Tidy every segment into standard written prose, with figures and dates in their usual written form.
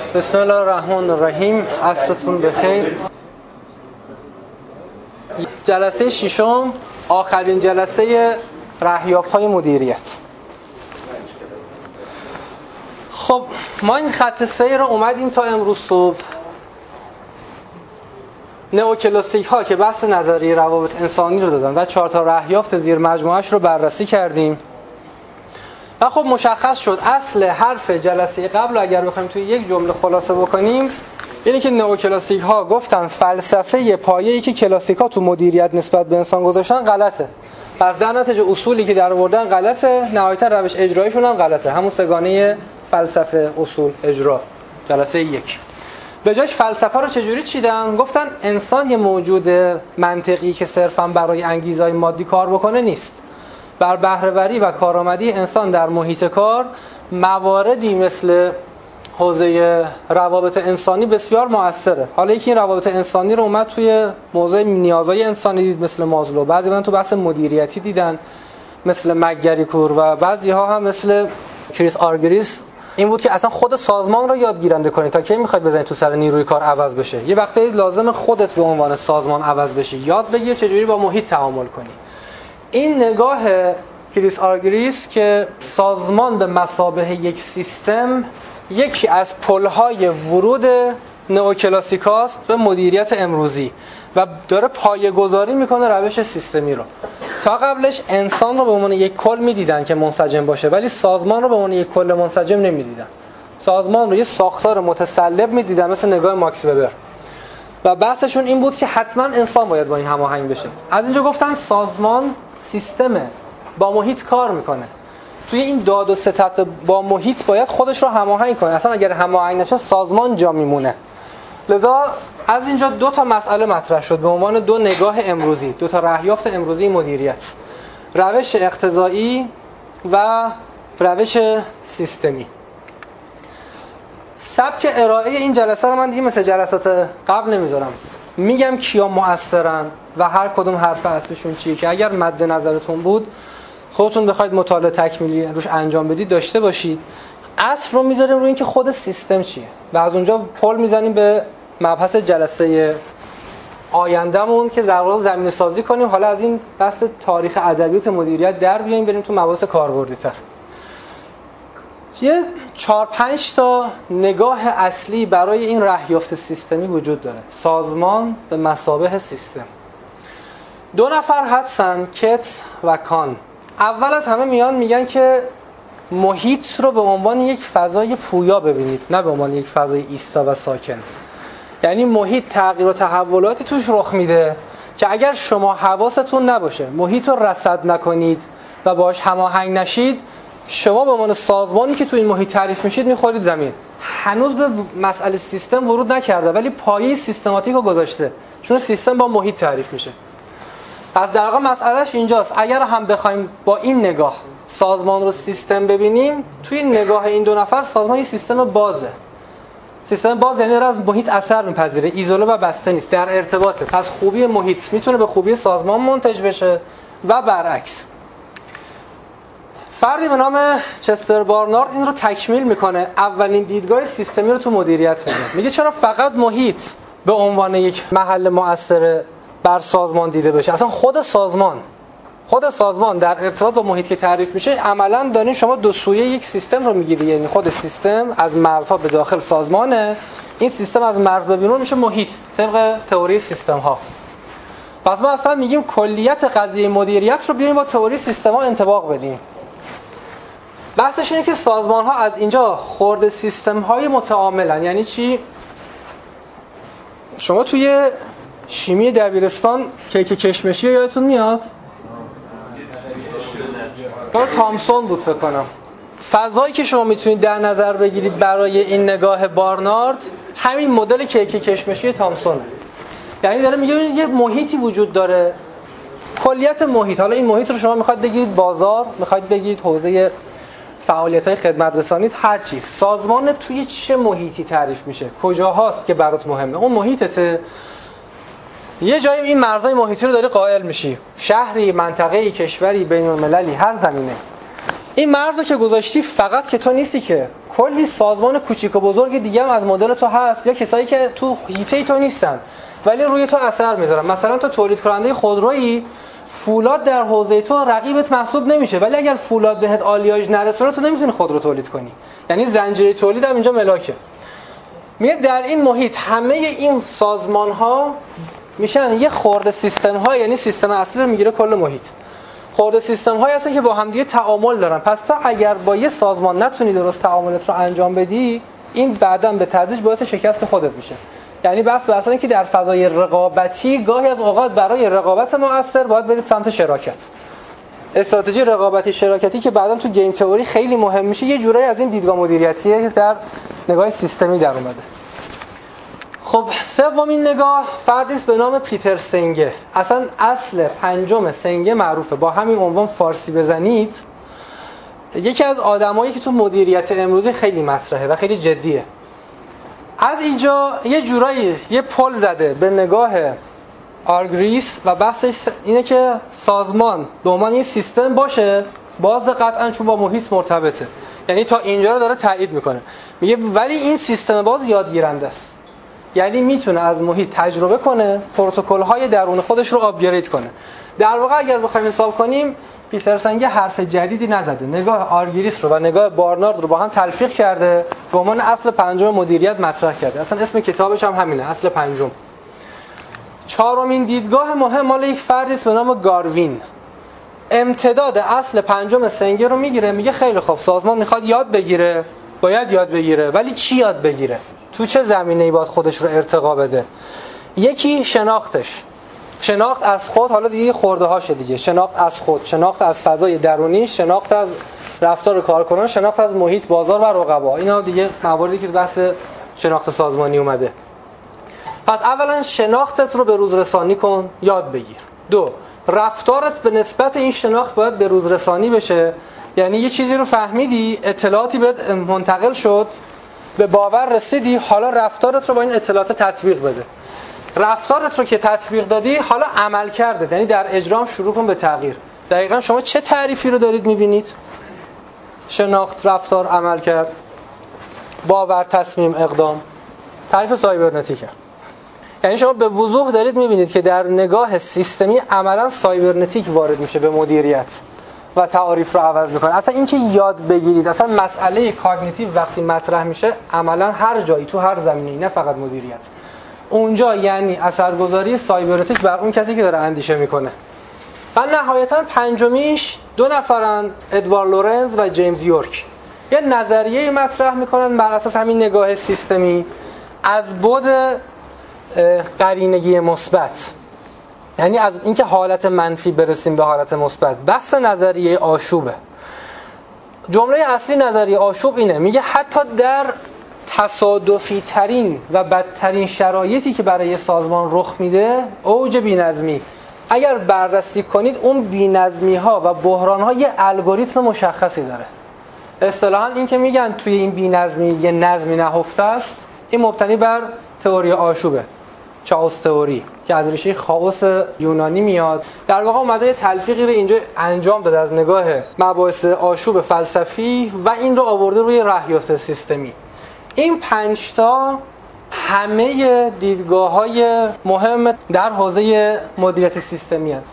بسم الله الرحمن الرحیم. عصرتون بخیر. جلسه ششم، آخرین جلسه رهیافت‌های مدیریت. خب ما این خط سیر رو اومدیم تا امروز صبح نئوکلاسیک ها که بحث نظریه روابط انسانی رو دادن و 4 تا رهیافت زیر مجموعه‌اش رو بررسی کردیم و خب مشخص شد اصل حرف جلسه قبل اگر بخوایم توی یک جمله خلاصه بکنیم اینه که نئوکلاسیک ها گفتن فلسفه پایه‌ای که کلاسیک ها تو مدیریت نسبت به انسان گذاشتن غلطه. پس در نتیجه اصولی که در آوردن غلطه، نهایتا روش اجرایشون هم غلطه. همون سگانه فلسفه اصول اجرا. جلسه 1 به جاش فلسفه رو چجوری چیدن؟ گفتن انسان یه موجود منطقی که صرفاً برای انگیزهای مادی کار بکنه نیست. بر بهره‌وری و کارآمدی انسان در محیط کار مواردی مثل حوزه روابط انسانی بسیار مؤثره. حالا یکی این روابط انسانی رو اومد توی موضوع نیازهای انسانی دید مثل مازلو، بعضی من تو بحث مدیریتی دیدن مثل مک‌گریکور و بعضی ها هم مثل کریس آرگریس این بود که اصلا خود سازمان رو یادگیرنده کنید تا کی میخواید بزنید تو سر نیروی کار عوض بشه. یه وقتی لازم خودت به عنوان سازمان عوض بشی، یاد بگیر چجوری با محیط تعامل کنی. این نگاه کریس آرگریس که سازمان به مثابه یک سیستم یکی از پل‌های ورود نئوکلاسیکاست به مدیریت امروزی و داره پایه‌گذاری میکنه روش سیستمی رو. تا قبلش انسان رو به عنوان یک کل میدیدن که منسجم باشه، ولی سازمان رو به عنوان یک کل منسجم نمیدیدن. سازمان رو یه ساختار متسلب میدیدن مثل نگاه ماکس وبر و بحثشون این بود که حتما انسان باید با این هماهنگ بشه. از اینجا گفتن سازمان سیستمه، با محیط کار میکنه، توی این داد و ستد با محیط باید خودش رو هماهنگ کنه، اصلا اگر هماهنگ نشه سازمان جا میمونه. لذا از اینجا 2 تا مسئله مطرح شد به عنوان 2 نگاه امروزی، 2 تا رهیافت امروزی مدیریت: روش اقتضایی و روش سیستمی. سبک ارائه این جلسه رو من دیگه مثل جلسات قبل نمیذارم، میگم کیا مؤثرن و هر کدوم حرف اصلشون چیه که اگر مد نظرتون بود خودتون بخواید مطالعه تکمیلی روش انجام بدید داشته باشید. اصل رو میذاریم روی اینکه خود سیستم چیه و از اونجا پل میزنیم به مبحث جلسه آیندهمون که ضرورت زمینه سازی کنیم. حالا از این بحث تاریخ ادبیات مدیریت در بیایم بریم تو مباحث کاربردی تر. یه 4-5 تا نگاه اصلی برای این رهیافت سیستمی وجود داره. سازمان به مثابه سیستم. 2 نفر هستن، کتس و کان. اول از همه میان میگن که محیط رو به عنوان یک فضای پویا ببینید، نه به عنوان یک فضای ایستا و ساکن. یعنی محیط تغییر و تحولاتی توش رخ میده که اگر شما حواستون نباشه، محیط رو رصد نکنید و باهاش هماهنگ نشید، شما به عنوان سازمانی که تو این محیط تعریف میشید میخورید زمین. هنوز به مسئله سیستم ورود نکرده ولی پایه سیستماتیک رو گذاشته، چون سیستم با محیط تعریف میشه. پس در واقع مسئلهش اینجاست. اگر هم بخوایم با این نگاه سازمان رو سیستم ببینیم، توی نگاه این 2 نفر سازمان یه سیستم بازه. سیستم باز یعنی داره از محیط اثر میپذیره، ایزوله و بسته نیست، در ارتباطه. پس خوبی محیط میتونه به خوبی سازمان منتج بشه و برعکس. فردی به نام چستر بارنارد این رو تکمیل میکنه، اولین دیدگاه سیستمی رو تو مدیریت میگه چرا فقط محیط به عنوان یک محل مؤثر بر سازمان دیده بشه. اصلا خود سازمان در ارتباط با محیط که تعریف میشه عملاً دارین شما 2 سویه یک سیستم رو میگیری. یعنی خود سیستم از مرزها به داخل سازمانه، این سیستم از مرز به بیرون میشه محیط طبق تئوری سیستم ها. پس ما اصلا میگیم کلیت قضیه مدیریت رو بیاریم با تئوری سیستم ها انطباق بدیم. بحثش اینه که سازمان ها از اینجا خرد سیستم های متعاملن. یعنی چی؟ شما توی شیمی دبیرستان کیک کشمشی یادتون میاد؟ تامسون بود فکر کنم. فضایی که شما میتونید در نظر بگیرید برای این نگاه بارنارد همین مدل کیک کشمشی تامسونه. یعنی داره میگه یه محیطی وجود داره، کلیت محیط. حالا این محیط رو شما میخواید بگیرید بازار، میخواید بگیرید حوزه فعالیت‌های خدمت رسانی، هر چی. سازمان توی چه محیطی تعریف میشه؟ کجاهاست که برات مهمه؟ اون محیطته. یه جایی این مرزهای محیطی رو داری قائل میشی، شهری، منطقه‌ای، کشوری، بین‌المللی، هر زمینه. این مرز رو که گذاشتی فقط که تو نیستی که کلی سازمان کوچیک و بزرگ دیگه هم از مدل تو هست، یا کسایی که تو حیطه تو نیستن ولی روی تو اثر میذارن. مثلا تو تولید کننده خودرویی، فولاد در حوزه تو رقیبت محسوب نمیشه، ولی اگر فولاد بهت آلیاژ نرسونه تو نمیتونی خودرو تولید کنی. یعنی زنجیره تولید هم اینجا ملاکه. میگه در این محیط همه این سازمان ها میشن یه خرده سیستم ها، یعنی سیستم اصلی رو میگیره کل محیط. خرده سیستم هایی هستن که با هم دیگه تعامل دارن. پس تا اگر با یه سازمان نتونی درست تعاملت رو انجام بدی، این بعداً به تدریج باعث شکست خودت میشه. یعنی بس مثلا که در فضای رقابتی گاهی از اوقات برای رقابت مؤثر باید برید سمت شراکت. استراتژی رقابتی شراکتی که بعداً تو گیم تئوری خیلی مهم میشه، یه جورایی از این دیدگاه مدیریتیه در نگاه سیستمی در اومده. خب سومین نگاه فردی است به نام پیتر سنگه. اصلا اصل پنجم سنگه معروفه، با همین عنوان فارسی بزنید. یکی از آدمایی که تو مدیریت امروزی خیلی مطرحه و خیلی جدیه. از اینجا یه جورایی یه پل زده به نگاه آرگریس و بحثش اینه که سازمان به عنوان یه سیستم باشه، باز قطعا چون با محیط مرتبطه. یعنی تا اینجا رو داره تایید میکنه. میگه ولی این سیستم باز یادگیرنده است. یعنی میتونه از محیط تجربه کنه، پروتکل‌های درون خودش رو آپگرید کنه. در واقع اگر بخوایم حساب کنیم، پیتر سنگه حرف جدیدی نزده. نگاه آرگریس رو و نگاه بارنارد رو با هم تلفیق کرده، به عنوان اصل پنجم مدیریت مطرح کرده. اصلا اسم کتابش هم همینه، اصل پنجم. چهارمین دیدگاه مهم مال یک فردی است به نام گاروین. امتداد اصل پنجم سنگه رو میگیره، میگه خیلی خوب، سازمان میخواد یاد بگیره، باید یاد بگیره، ولی چی یاد بگیره؟ تو چه زمینه‌ای باید خودش رو ارتقا بده؟ یکی شناخت از خود، حالا دیگه خورده هاشه دیگه، شناخت از خود، شناخت از فضای درونی، شناخت از رفتار کارکنان، شناخت از محیط، بازار و رقبا. اینا دیگه مواردی که بحث شناخت سازمانی اومده. پس اولا شناختت رو به روز رسانی کن، یاد بگیر. دو، رفتارت به نسبت این شناخت باید به روز رسانی بشه. یعنی یه چیزی رو فهمیدی، اطلاعاتی بهت منتقل شد، به باور رسیدی، حالا رفتارت رو با این اطلاعات تطبیق بده. رفتارت رو که تطبیق دادی، حالا عمل کرده، یعنی در اجرام شروع کن به تغییر. دقیقاً شما چه تعریفی رو دارید می‌بینید؟ شناخت، رفتار، عمل کرد، باور، تصمیم، اقدام. تعریف سایبرنتیکه. یعنی شما به وضوح دارید می‌بینید که در نگاه سیستمی عملاً سایبرنتیک وارد میشه به مدیریت و تعاریف رو عوض میکنه. اصلا این که یاد بگیرید، اصلا مسئله کاگنیتیو وقتی مطرح میشه عملا هر جایی تو هر زمینه‌ای، نه فقط مدیریت، اونجا یعنی اثرگذاری سایبرنتیک بر اون کسی که داره اندیشه میکنه. و نهایتا پنجمیش دو نفرن، ادوارد لورنز و جیمز یورک. یه نظریه مطرح میکنن بر اساس همین نگاه سیستمی از بعد قرینگی مثبت، یعنی از اینکه حالت منفی برسیم به حالت مثبت. بحث نظریه آشوبه. جمله اصلی نظریه آشوب اینه، میگه حتی در تصادفی ترین و بدترین شرایطی که برای سازمان رخ میده، اوج بی‌نظمی، اگر بررسی کنید اون بی‌نظمی ها و بحران ها یه الگوریتم مشخصی داره. اصطلاحاً این که میگن توی این بی‌نظمی یه نظمی نهفته است، این مبتنی بر تئوری آشوبه، چاوس تئوری، که از ریشه خائوس یونانی میاد. در واقع اومده یه تلفیقی رو اینجا انجام داده از نگاه مباحث آشوب فلسفی و این رو آورده روی رهیافت سیستمی. این 5 تا همه دیدگاه‌های مهم در حوزه مدیریت سیستمی هست.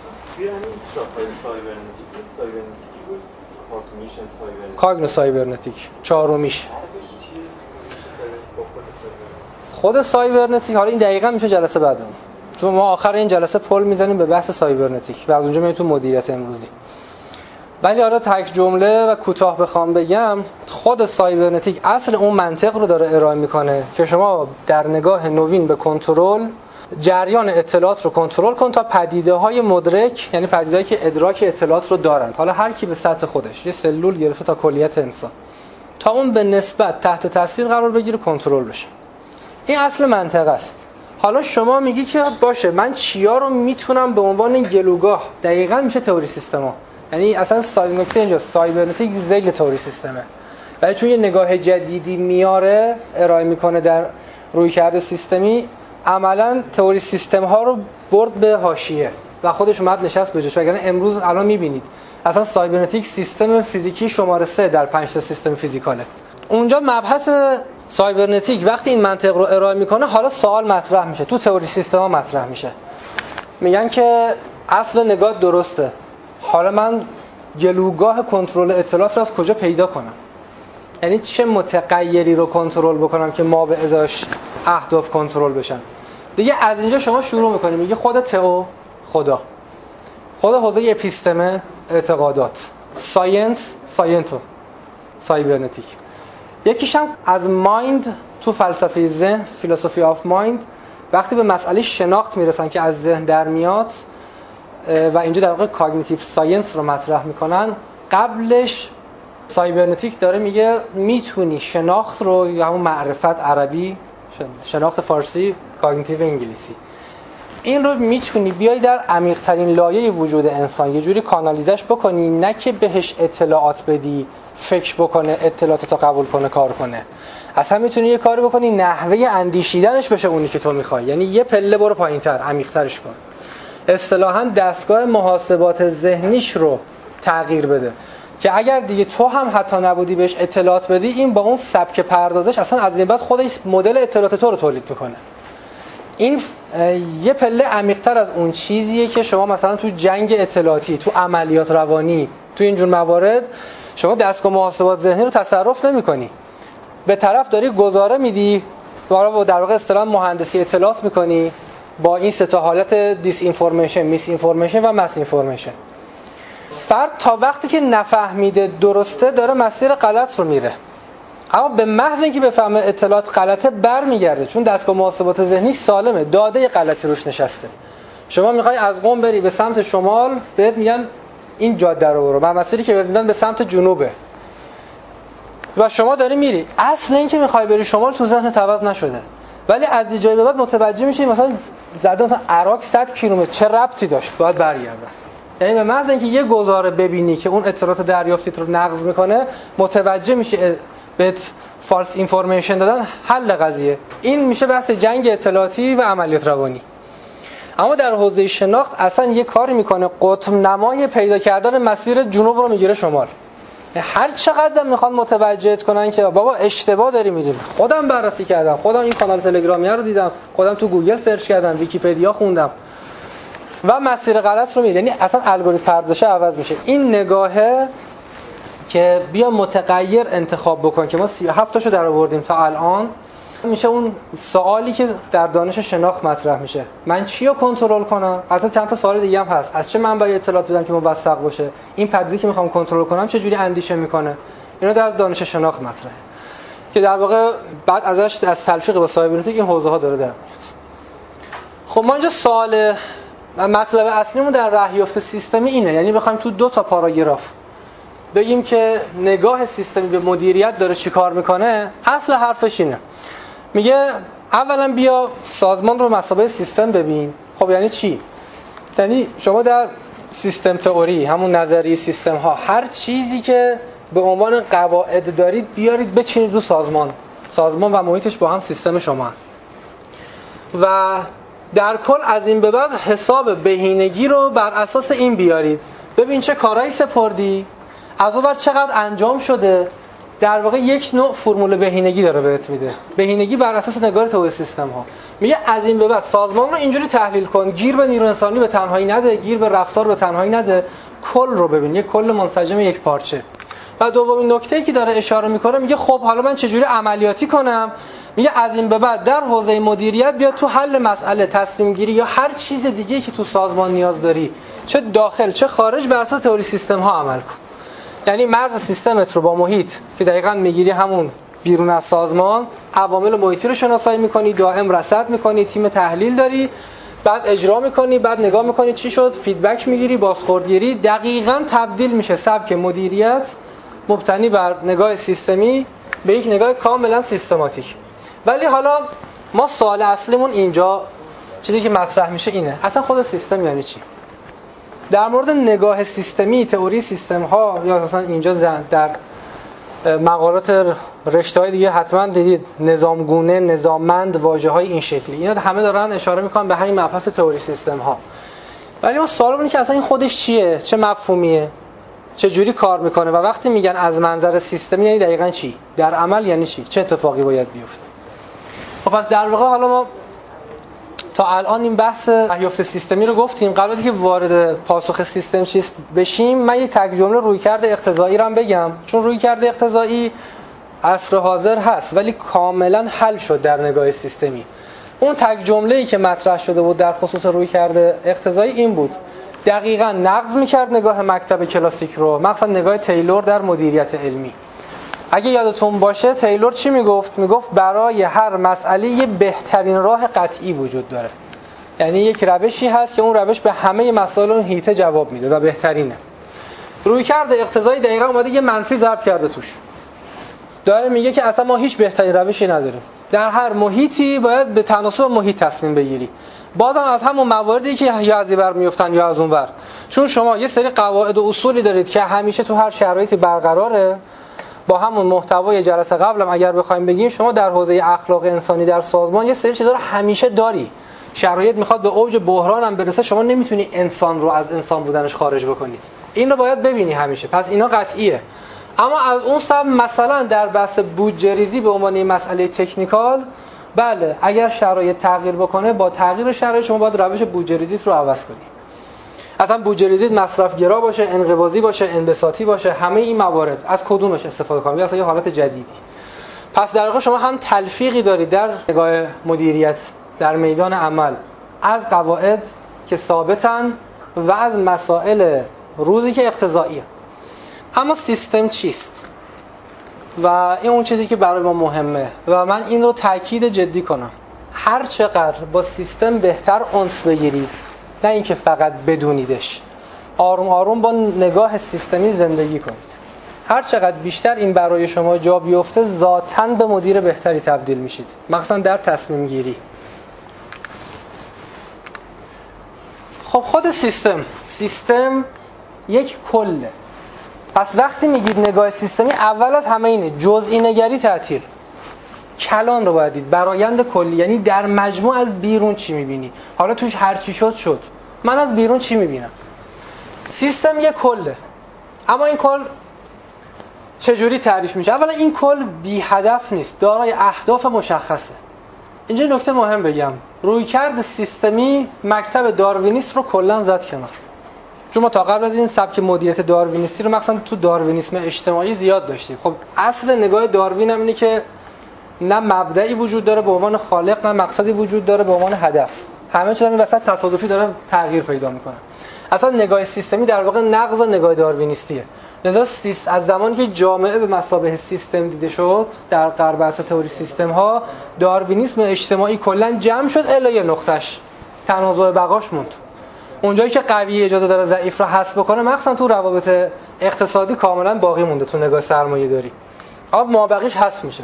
کاگنو سایبرنتیک چهارمیش. خود سایبرنتیک، حالا این دقیقاً میشه جلسه بعدم، چون ما آخر این جلسه پل میزنیم به بحث سایبرنتیک و از اونجا میریم تو مدیریت امروزی. ولی حالا تک جمله و کوتاه بخوام بگم، خود سایبرنتیک اصل اون منطق رو داره ارائه میکنه که شما در نگاه نوین به کنترل، جریان اطلاعات رو کنترل کن تا پدیده‌های مدرک، یعنی پدیده‌ای که ادراک اطلاعات رو دارند، حالا هر کی به سطح خودش، یه سلول گرفته تا کلیت انسان، تا اون به نسبت تحت تاثیر قرار بگیره، کنترل بشه. این اصل منطق است. حالا شما میگی که باشه، من چیا رو میتونم به عنوان گلوگاه، دقیقاً میشه تئوری سیستما، یعنی اصلا سایبرنتیک ذیل تئوری سیستمه، ولی چون یه نگاه جدیدی میاره ارائه میکنه در رویکرد سیستمی، عملاً تئوری سیستم ها رو برد به حاشیه و خودش اومد نشست به جاش. وگرنه امروز الان میبینید اصلا سایبرنتیک سیستم فیزیکی شماره 3 در 5 تا سیستم فیزیکاله. اونجا مبحث سایبرنتیک وقتی این منطق رو ارائه میکنه، حالا سوال مطرح میشه، تو تئوری سیستما مطرح میشه. میگن که اصل نگاه درسته، حالا من جلوگاه کنترل اطلاعات رو از کجا پیدا کنم؟ یعنی چه متغیری رو کنترل بکنم که ما به ازاش اهداف کنترل بشن؟ دیگه از اینجا شما شروع میکنید، میگه خود تئو، خود حوزه اپیستمه، اعتقادات، ساینتو، سایبرنتیک. یکیش هم از مایند، تو فلسفه ذهن، فیلسوفی آف مایند، وقتی به مسئله شناخت میرسن که از ذهن در میاد و اینجا در واقع کاگنیتیو ساینس رو مطرح میکنن، قبلش سایبرنتیک داره میگه میتونی شناخت رو، یا همون معرفت عربی، شناخت فارسی، کاگنیتیو انگلیسی، این رو میتونی بیای در عمیق ترین لایه وجود انسان یه جوری کانالیزش بکنی، نه که بهش اطلاعات بدی فکر بکنه، اطلاعاتو قبول کنه، کار کنه. اصلا میتونی یه کاری بکنی نحوه اندیشیدنش بشه اونی که تو میخوای، یعنی یه پله برو پایینتر، عمیق‌ترش کن. اصطلاحاً دستگاه محاسبات ذهنیش رو تغییر بده که اگر دیگه تو هم حتی نبودی بهش اطلاعات بدی، این با اون سبک پردازش اصلا از این بعد خودش مدل اطلاعات تو رو تولید میکنه. این یه پله عمیق‌تر از اون چیزیه که شما مثلا تو جنگ اطلاعاتی، تو عملیات روانی، تو اینجور موارد شما دستگاه محاسبات ذهنی رو تصرف نمی‌کنی. به طرف داری گزاره میدی، در واقع اصطلاحاً مهندسی اطلاعات می‌کنی با این سه تا حالت دیس اینفورمیشن، میس اینفورمیشن و مس اینفورمیشن. فرد تا وقتی که نفهمیده درسته داره مسیر غلط رو میره، اما به محض اینکه بفهمه اطلاعات غلطه برمیگرده، چون دستگاه محاسبات ذهنی سالمه، داده غلطی روش نشسته. شما میخوای از قم بری به سمت شمال، بهت میگن این جاده رو برو، من مسیری که بهت میدن به سمت جنوبه و شما داری میری. اصل این که میخوای بری شمال تو ذهنت عوض نشده، ولی از این جای به بعد متوجه میشی مثلا زده مثلا عراق 100 کیلومتر چه ربطی داشت، باید برگردم. یعنی به محض اینکه یه گزاره ببینی که اون اطلاعات دریافتیت رو نقض میکنه، متوجه میشی بهت فالس اینفورمیشن دادن، حل قضیه. این میشه بحث جنگ اطلاعاتی و عملیات روانی. اما در حوزه شناخت اصلا یه کاری میکنه، قطب نمای پیدا کردن مسیر جنوب رو میگیره شمال. هر چقدر میخوان متوجهت کنن که بابا اشتباه داری میریم، خودم بررسی کردم، خودم این کانال تلگرامی رو دیدم، خودم تو گوگل سرچ کردم، ویکی‌پدیا خوندم و مسیر غلط رو میره. یعنی اصلا الگوریتم پردازش عوض میشه. این نگاهه که بیا متغیر انتخاب بکن که ما 37 تاشو در آوردیم تا الان، میشه اون سوالی که در دانش شناخت مطرح میشه، من چی رو کنترل کنم؟ البته چند تا سوال دیگه هم هست، از چه منبعی اطلاعات بدم که موثق باشه، این پدیده که میخوام کنترل کنم چه جوری اندیشه میکنه، اینا در دانش شناخت مطرحه که در واقع بعد ازش از تلفیق با سایبرنتیک این حوزه ها داره در میاد. خب ما اینجا سوال مطلب اصلیمون در راهیافت سیستمی اینه، یعنی بخوایم تو 2 تا پاراگراف بگیم که نگاه سیستمی به مدیریت داره چی کار میکنه. اصل حرفش اینه، میگه اولا بیا سازمان رو مثابه سیستم ببین. خب یعنی چی؟ یعنی شما در سیستم تئوری، همون نظریه سیستم ها، هر چیزی که به عنوان قواعد دارید بیارید بچینید رو سازمان و محیطش با هم سیستم شما هم. و در کل از این به بعد حساب بهینگی رو بر اساس این بیارید، ببین چه کارهایی سپردی، از اون ور چقدر انجام شده. در واقع یک نوع فرمول بهینگی داره بهت میده، بهینگی بر اساس نگاه تئوری سیستم ها. میگه از این به بعد سازمان رو اینجوری تحلیل کن، گیر به نیرو انسانی به تنهایی نده، گیر به رفتار به تنهایی نده، کل رو ببین، یک کل منسجم یک پارچه. و دومین نکته‌ای که داره اشاره میکنه، میگه خب حالا من چجوری عملیاتی کنم؟ میگه از این به بعد در حوزه مدیریت بیا تو حل مسئله، تصمیم گیری یا هر چیز دیگه‌ای که تو سازمان نیاز داری، چه داخل چه خارج، بر اساس تئوری سیستم ها عمل کن. یعنی مرز سیستمت رو با محیط که دقیقاً میگیری همون بیرون از سازمان، عوامل محیطی رو شناسایی میکنی، دائم رصد میکنی، تیم تحلیل داری، بعد اجرا میکنی، بعد نگاه میکنی چی شد، فیدبک میگیری، بازخوردگیری. دقیقاً تبدیل میشه سبک مدیریت مبتنی بر نگاه سیستمی به یک نگاه کاملا سیستماتیک. ولی حالا ما سوال اصلیمون اینجا چیزی که مطرح میشه اینه، اصلا خود سیستم یعنی چی؟ در مورد نگاه سیستمی، تئوری سیستم ها، یا اصلا اینجا در مقالات رشته‌های دیگه حتما دیدید نظامگونه، نظاممند، واژه‌های این شکلی، اینا همه دارن اشاره میکنن به همین مبحث تئوری سیستم ها. ولی ما سوال اینه که اصلا این خودش چیه؟ چه مفهومیه؟ چجوری کار میکنه و وقتی میگن از منظر سیستمی یعنی دقیقاً چی؟ در عمل یعنی چی؟ چه اتفاقی باید بیفته؟ خب پس در واقع حالا ما تا الان این بحث رهیافت سیستمی رو گفتیم. قبل از اینکه وارد پاسخ سیستم چیست بشیم، من یک تک جمله رویکرد اقتضایی رو هم بگم، چون رویکرد اقتضایی عصر حاضر هست ولی کاملا حل شد در نگاه سیستمی. اون تک جمله‌ای که مطرح شده بود در خصوص رویکرد اقتضایی این بود، دقیقاً نقض می‌کرد نگاه مکتب کلاسیک رو، مثلا نگاه تیلور در مدیریت علمی. اگه یادتون باشه تیلور چی میگفت؟ میگفت برای هر مسئله یه بهترین راه قطعی وجود داره، یعنی یک روشی هست که اون روش به همه مسائل اون هیته جواب میده و بهترینه. رویکرد اقتضایی دقیقاً اومده یه منفی ضرب کرده توش، داره میگه که اصلا ما هیچ بهترین روشی نداریم، در هر محیطی باید به تناسب محیط تصمیم بگیری، بازم از همون مواردی که یا از اینور میافتن یا از اونور، چون شما یه سری قواعد و اصولی دارید که همیشه تو هر شرایطی برقراره. با همون محتوای جلسه قبلم اگر بخوایم بگیم، شما در حوزه اخلاق انسانی در سازمان یه سری چیزا رو همیشه داری، شرایط میخواد به اوج بحران هم برسه، شما نمیتونی انسان رو از انسان بودنش خارج بکنید، این رو باید ببینی همیشه، پس اینا قطعیه. اما از اون سمت مثلا در بحث بودجه ریزی به عنوان مسئله تکنیکال، بله اگر شرایط تغییر بکنه، با تغییر شرایط شما باید روش بودجه ریزیت رو عوض کنی. اصلا بودجه ریزیت مصرف گرا باشه، انقباضی باشه، انبساطی باشه، همه این موارد از کدومش استفاده کنید؟ اصلا یه حالت جدیدی. پس در واقع شما هم تلفیقی دارید در نگاه مدیریت در میدان عمل از قواعد که ثابتن و از مسائل روزی که اقتضاییه. اما سیستم چیست؟ و این اون چیزی که برای ما مهمه و من این رو تاکید جدی کنم، هر چقدر با سیستم بهتر انس بگیرید، نه اینکه فقط بدونیدش، آروم آروم با نگاه سیستمی زندگی کنید، هر چقدر بیشتر این برای شما جا بیفته ذاتاً به مدیر بهتری تبدیل میشید، مخصوصا در تصمیم گیری. خب خود سیستم یک کله. پس وقتی میگید نگاه سیستمی، اول از همه اینه جزئی نگری تعطیل، کلان رو باید دید، برآیند کلی، یعنی در مجموع از بیرون چی میبینی، حالا توش هر چی شد، من از بیرون چی میبینم. سیستم یک کله، اما این کل چجوری تعریف میشه؟ اولا این کل بی هدف نیست، دارای اهداف مشخصه. اینجا نکته مهم بگم، رویکرد سیستمی مکتب داروینیست رو کلا زد کنار، چون ما تا قبل از این سبک مدیریت داروینیستی رو مثلا تو داروینیسم اجتماعی زیاد داشتیم. خب اصل نگاه داروین هم اینه که نه مبدئی وجود داره به عنوان خالق، نه مقصدی وجود داره به عنوان هدف، همه چیز این وسط تصادفی داره تغییر پیدا میکنه. اصلا نگاه سیستمی در واقع نقض نگاه داروینیستیه. لذا از زمانی که جامعه به مثابه سیستم دیده شد در غرب اصل تئوری سیستم ها، داروینیسم اجتماعی کلا جمع شد الی یه نقطه‌اش، تنازع بقاش موند. اونجایی که قوی اجازه داره ضعیف رو حذف بکنه، مخصوصا تو روابط اقتصادی کاملا باقی مونده تو نگاه سرمایه‌داری. آب مابقیش حذف میشه.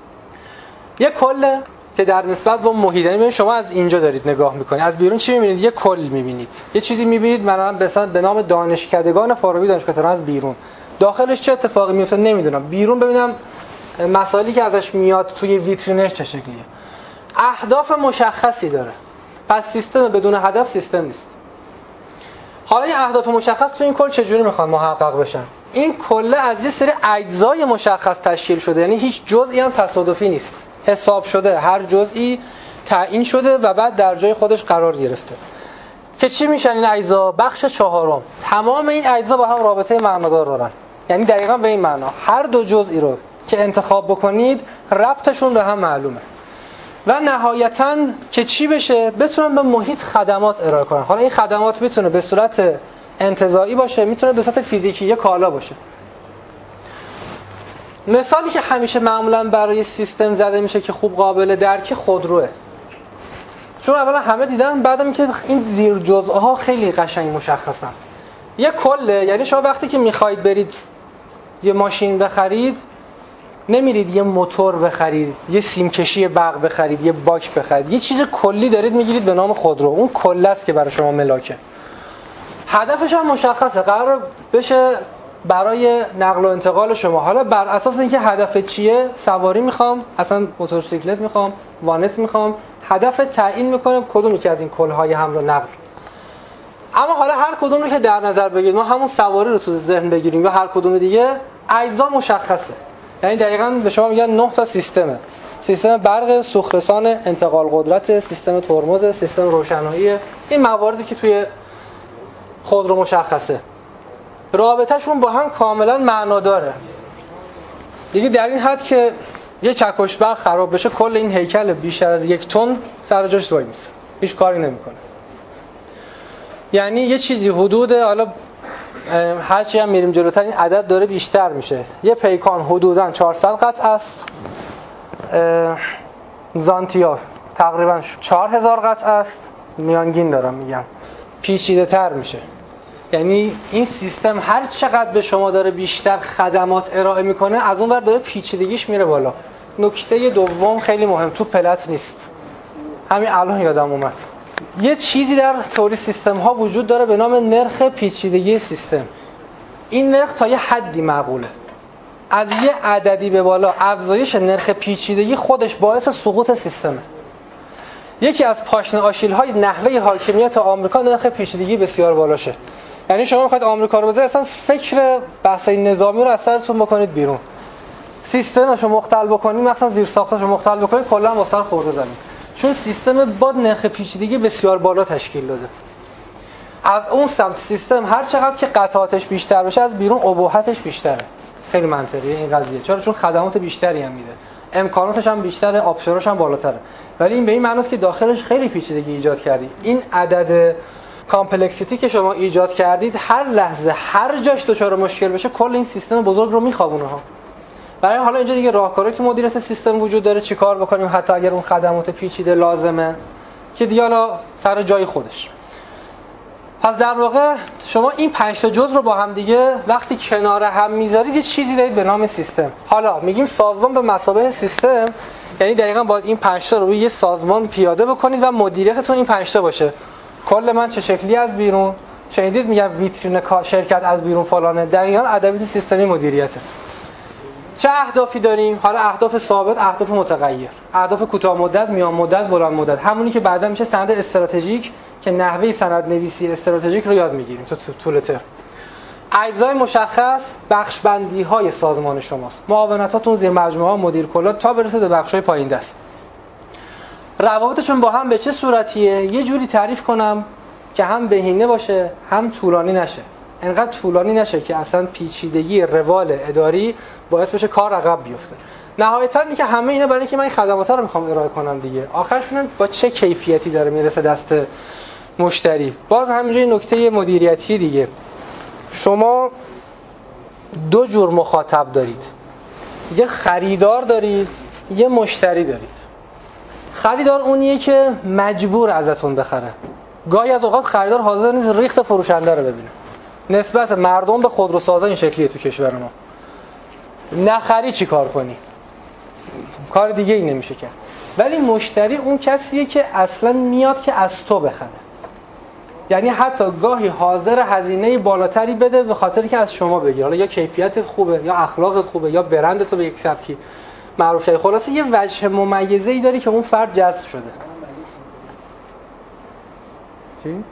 یه کل که در نسبت با محیط، یعنی شما از اینجا دارید نگاه میکنید، از بیرون چی میبینید؟ یه کل میبینید، یه چیزی میبینید مثلا به نام دانشکدگان فارابی، دانشگاه از بیرون، داخلش چه اتفاقی میفته نمیدونم، بیرون ببینم مسائلی که ازش میاد توی ویترینش چه شکلیه، اهداف مشخصی داره. پس سیستم بدون هدف سیستم نیست. حالا این اهداف مشخص تو این کل چجوری میخوان محقق بشن؟ این کله از یه سری اجزای مشخص تشکیل شده، یعنی هیچ جزئی هم تصادفی نیست، حساب شده، هر جزئی تعیین شده و بعد در جای خودش قرار گرفته. که چی میشن این اجزا؟ بخش چهارم، تمام این اجزا با هم رابطه معنادار دارن، یعنی دقیقاً به این معنا هر دو جزئی رو که انتخاب بکنید ربطشون به هم معلومه و نهایتاً که چی بشه؟ بتونن به محیط خدمات ارائه کنن. حالا این خدمات میتونه به صورت انتزاعی باشه، میتونه به صورت فیزیکی یا کالا باشه. مثالی که همیشه معمولاً برای سیستم زده میشه که خوب قابل درک، خودروه. چون اولا همه دیدن، بعدم که این زیر جزءها خیلی قشنگ مشخصن. یه کله، یعنی شما وقتی که میخواید برید یه ماشین بخرید، نمیرید یه موتور بخرید، یه سیمکشی برق بخرید، یه باک بخرید، یه چیز کلی دارید میگیرید به نام خودرو. اون کله است که برای شما ملاکه. هدفش هم مشخصه، قرار بشه برای نقل و انتقال شما. حالا بر اساس اینکه هدف چیه، سواری میخوام، اصلا موتورسیکلت میخوام، وانت میخوام، هدف تعیین میکنه کدومی که از این کلهای هم رو نقل. اما حالا هر کدوم رو که در نظر بگیرید، ما همون سواری رو تو ذهن بگیریم یا هر کدوم دیگه، اجزا مشخصه. یعنی دقیقاً به شما میگن 9 تا سیستمه: سیستم برق، سوخترسان، انتقال قدرت، سیستم ترمز، سیستم روشنایی. این مواردی که توی خودرو مشخصه، رابطه‌شون با هم کاملا معنا داره دیگه، در این حد که یه چکش برق خراب بشه کل این هیکل بیشتر از 1 تن سر جاش وای میسه، هیچ کاری نمیکنه. یعنی یه چیزی حدود، حالا هرچی هم میریم جلوتر این عدد داره بیشتر میشه، یه پیکان حدوداً 400 قطعه است، زانتیا تقریباً 4000 قطعه است، میانگین دارم میگم، پیچیده تر میشه. یعنی این سیستم هر چقدر به شما داره بیشتر خدمات ارائه میکنه، از اون ور داره پیچیدگیش میره بالا. نکته دوم خیلی مهم، تو پلت نیست. همین الان یادم اومد، یه چیزی در تئوری سیستم ها وجود داره به نام نرخ پیچیدگی سیستم. این نرخ تا یه حدی معقوله، از یه عددی به بالا افزایش نرخ پیچیدگی خودش باعث سقوط سیستمه. یکی از پاشنه آشیل‌های نحوه حاکمیت آمریکا نرخ پیچیدگی بسیار بالاشه. یعنی شما میخواید آمریکا رو بذارید، اصلا فکر بحث‌های نظامی رو از سرتون بکنید بیرون، سیستمشو مختل بکنید، مثلا زیر ساختاشو مختل بکنید، کلا با سر خورده زمین. چون سیستم با نرخ پیچیدگی بسیار بالا تشکیل داده. از اون سمت سیستم هر چقدر که قطعاتش بیشتر بشه، از بیرون اباحتش بیشتره. خیلی منطقیه این قضیه. چون خدمات بیشتری هم میده، امکاناتش هم بیشتره، آپشناش هم بالاتره. ولی این به این معناست که داخلش خیلی پیچیدگی ایجاد کردی. این عدد کامپلکسیتی که شما ایجاد کردید، هر لحظه هر جاش دچار مشکل بشه کل این سیستم بزرگ رو میخوابونه ها. برای حالا اینجا دیگه راهکاری تو مدیریت سیستم وجود داره چیکار بکنیم حتی اگر اون خدمات پیچیده لازمه، که دیگه حالا سر جای خودش. پس در واقع شما این 5 تا جزء رو با هم دیگه وقتی کنار هم میذارید یه چیزی دارید به نام سیستم. حالا میگیم سازمان به مثابه سیستم، یعنی دقیقاً باید این 5 تا رو روی یه سازمان پیاده بکنید و مدیریتتون این 5 تا باشه. کل من چه شکلی از بیرون، شنیدید میگم ویترین شرکت از بیرون فلانه، دقیقاً ادبیات سیستمی مدیریته. چه اهدافی داریم؟ حالا اهداف ثابت، اهداف متغیر، اهداف کوتاه مدت، میان مدت، بلند مدت، همونی که بعدا میشه سند استراتژیک که نحوه سند نویسی استراتژیک رو یاد میگیریم تو طول ترم. اجزای مشخص بخش بندی های سازمان شماست، معاونتاتون، زیر مجموعه ها، مدیر کلات تا برسه به بخش های پایین دست. روابطشون با هم به چه صورتیه؟ یه جوری تعریف کنم که هم بهینه باشه هم طولانی نشه. انقدر طولانی نشه که اصلا پیچیدگی روال اداری باعث بشه کار عقب بیفته. نهایتاً اینکه همه اینا برای اینکه من این خدمات‌ها رو میخوام ارائه کنم دیگه، آخرش ببینم با چه کیفیتی داره میرسه دست مشتری. باز همینجوری نکته مدیریتی دیگه، شما 2 جور مخاطب دارید، یه خریدار دارید، یه مشتری دارید. خریدار اونیه که مجبور ازتون بخره. گاهی از اوقات خریدار حاضر نیست ریخت فروشنده رو ببینه. نسبت مردم به خودروسازا این شکلیه تو کشور ما. نخری چی کار کنی؟ کار دیگه ای نمیشه کرد. ولی مشتری اون کسیه که اصلا میاد که از تو بخره. یعنی حتی گاهی حاضر هزینه بالاتری بده به خاطر که از شما بگیره. حالا یا کیفیتت خوبه، یا اخلاقت خوبه، یا برند تو به یک سبکی معروف شده. خلاصه یه وجه ممیزه‌ای داری که اون فرد جذب شده. چی؟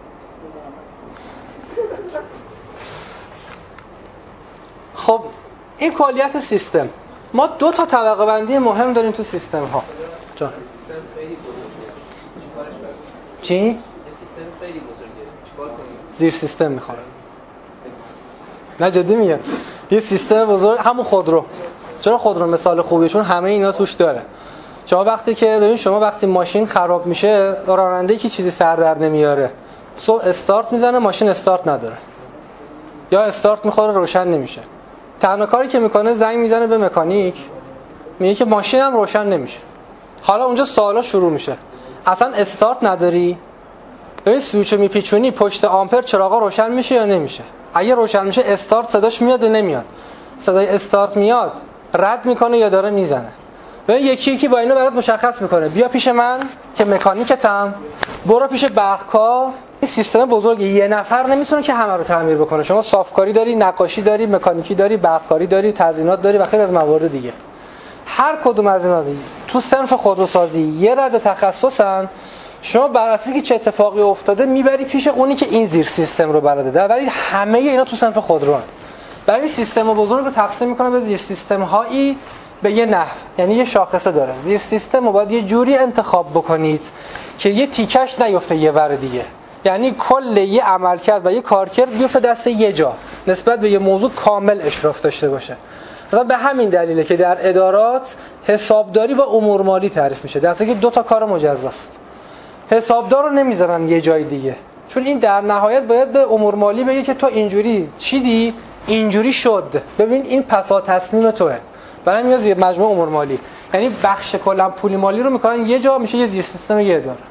خب این کلیت سیستم. ما 2 تا طبقه بندی مهم داریم تو سیستم ها. جان سیستم خیلی بزرگه. چیکارش باید؟ چی؟ یه سیستم خیلی بزرگه. چیکار کنیم؟ زیر سیستم میخوره. نه جدی میگم. یه سیستم بزرگ همون خودرو. چرا خودرو مثال خوبیه؟ چون همه اینا توش داره. شما وقتی که ببین، شما وقتی ماشین خراب میشه، راننده‌ای که چیزی سر در نمیاره، صبح استارت میزنه ماشین استارت نداره. یا استارت میخوره روشن نمیشه. تنها کاری که میکنه زنگ میزنه به مکانیک، میگه که ماشینم روشن نمیشه. حالا اونجا سوالا شروع میشه. اصلا استارت نداری؟ ببین سوئیچو میپیچونی پشت آمپر چراغا روشن میشه یا نمیشه؟ اگه روشن میشه استارت صداش میاد یا نمیاد؟ صدای استارت میاد، رد میکنه یا داره میزنه؟ ببین یکی یکی با اینو برات مشخص میکنه. بیا پیش من که مکانیکتم، برو پیش برقکار. این سیستم بزرگه، یه نفر نمیتونه که همه رو تعمیر بکنه. شما صافکاری داری، نقاشی داری، مکانیکی داری، برقکاری داری، تزیینات داری و خیلی از موارد دیگه. هر کدوم از اینا تو صنف خودروسازی یه رده تخصصن شما بر اساس که چه اتفاقی افتاده میبری پیش اونی که این زیر سیستم رو بلده، ولی همه اینا تو صنف خودروان. برای سیستم بزرگ رو تقسیم میکنه به زیر سیستم هایی به یه نحو، یعنی یه شاخصه داره. زیر سیستم رو باید یه جوری انتخاب بکنید که یه تیکش نیفته یه ور دیگه، یعنی کل یه عملکرد و یه کارکرد بیفته دست یه جا، نسبت به یه موضوع کامل اشراف داشته باشه. مثلا به همین دلیله که در ادارات حسابداری و امور مالی تعریف میشه، در حالی که دو تا کار مجزاست. حسابدار رو نمیذارن یه جای دیگه، چون این در نهایت باید به امور مالی بگه که تو اینجوری چیدی، اینجوری شد، ببین این پسا تصمیم توئه. برای میاد زیر مجموعه امور مالی، یعنی بخش کلا پولی مالی رو میکنن یه جا، میشه یه زیر سیستم یه اداره.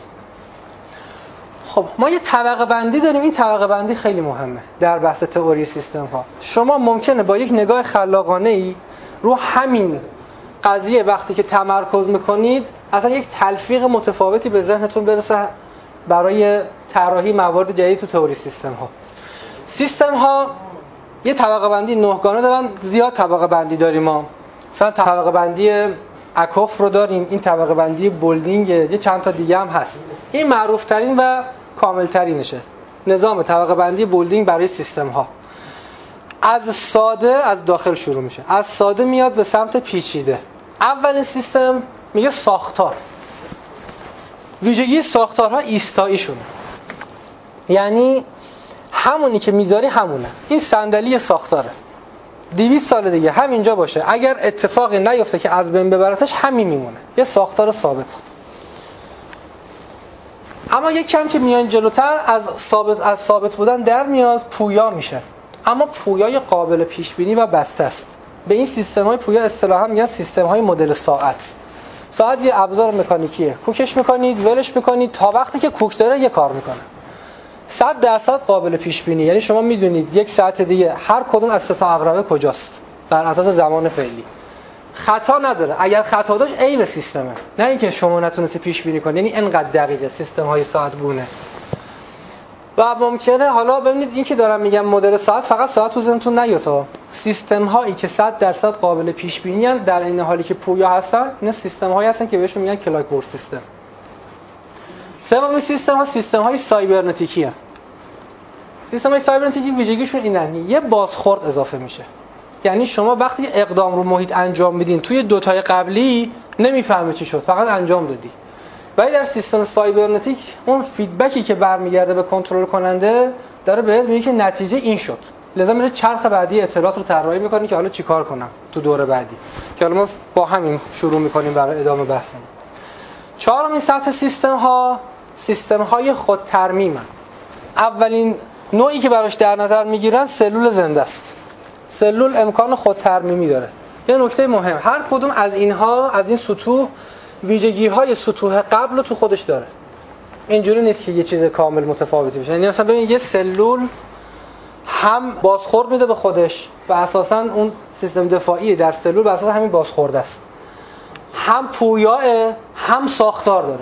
خب ما یه طبقه بندی داریم. این طبقه بندی خیلی مهمه در بحث تئوری سیستم ها. شما ممکنه با یک نگاه خلاقانه ای رو همین قضیه وقتی که تمرکز میکنید اصلا یک تلفیق متفاوتی به ذهنتون برسه برای طراحی موارد جدید تو تئوری سیستم ها. سیستم ها یه طبقه بندی نهگانه دارن، زیاد طبقه بندی داریم ما. مثلا طبقه بندی اکوف رو داریم، این طبقه بندی بولدینگ، یه چند تا دیگه هم هست. این معروف ترین و کامل ترینشه نظام طبقه بندی بولدینگ برای سیستم ها. از ساده از داخل شروع میشه، از ساده میاد به سمت پیچیده. اولین سیستم میگه ساختار. ویژگی ساختارها ایستاییشونه، یعنی همونی که میذاری همونه. این صندلی ساختاره 200 سال دیگه همینجا باشه، اگر اتفاقی نیفته که از بین ببرتش همین میمونه، یه ساختار ثابت. اما یک کم که میان جلوتر از ثابت بودن در میاد، پویا میشه. اما پویای قابل پیش بینی و بسته است. به این سیستم های پویا اصطلاحا میگن سیستم های مدل ساعت. ساعت یه ابزار مکانیکیه، کوکش میکنید، ولش میکنید، تا وقتی که کوک داره یه کار میکنه. 100% قابل پیش بینی، یعنی شما میدونید یک ساعت دیگه هر کدوم از سه تا عقربه کجاست بر اساس زمان فعلی. خطا نداره. اگر خطا داشت عیب سیستمه، نه اینکه شما نتونستی پیش بینی کنی. یعنی اینقدر دقیقه سیستم های ساعت گونه. و ممکنه حالا ببینید این که دارم میگم مدل ساعت، فقط ساعت تو ذهنتون نیاد. سیستم هایی که 100% قابل پیش بینی ان در این حالی که پویا هستن، اینا سیستم هایی هستن که بهشون میگن کلاک بورد سیستم. سومین سیستم های سایبرنتیکی هستن. سیستم های سایبرنتیکی ویژگیشون اینن، یه بازخورد اضافه میشه. یعنی شما وقتی اقدام رو محیط انجام میدین، توی دوتای قبلی نمیفهمی چی شد، فقط انجام دادی. ولی در سیستم سایبرنتیک اون فیدبکی که برمیگرده به کنترل کننده داره بهت میگه که نتیجه این شد، لذا میره چرخ بعدی اطلاعات رو طراحی میکنی که حالا چیکار کنم تو دوره بعدی، که حالا ما با همین شروع میکنیم برای ادامه بحثمون. چهارمین سطح سیستم های خود ترمیمن. اولین نوعی که براش در نظر میگیرن سلول زنده است. سلول امکان خود ترمیمی داره. یه نکته مهم، هر کدوم از اینها، از این سطوح، ویژگی‌های سطوح قبل رو تو خودش داره. اینجوری نیست که یه چیز کامل متفاوتی بشه. یعنی مثلا ببین یه سلول هم بازخورد میده به خودش و اساساً اون سیستم دفاعی در سلول به اساس همین بازخورد است. هم پویاه، هم ساختار داره.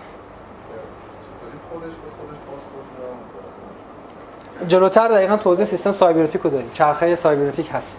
جلوتر دقیقاً توضیح سیستم سایبرنتیک رو داریم. چرخه سایبرنتیک هست.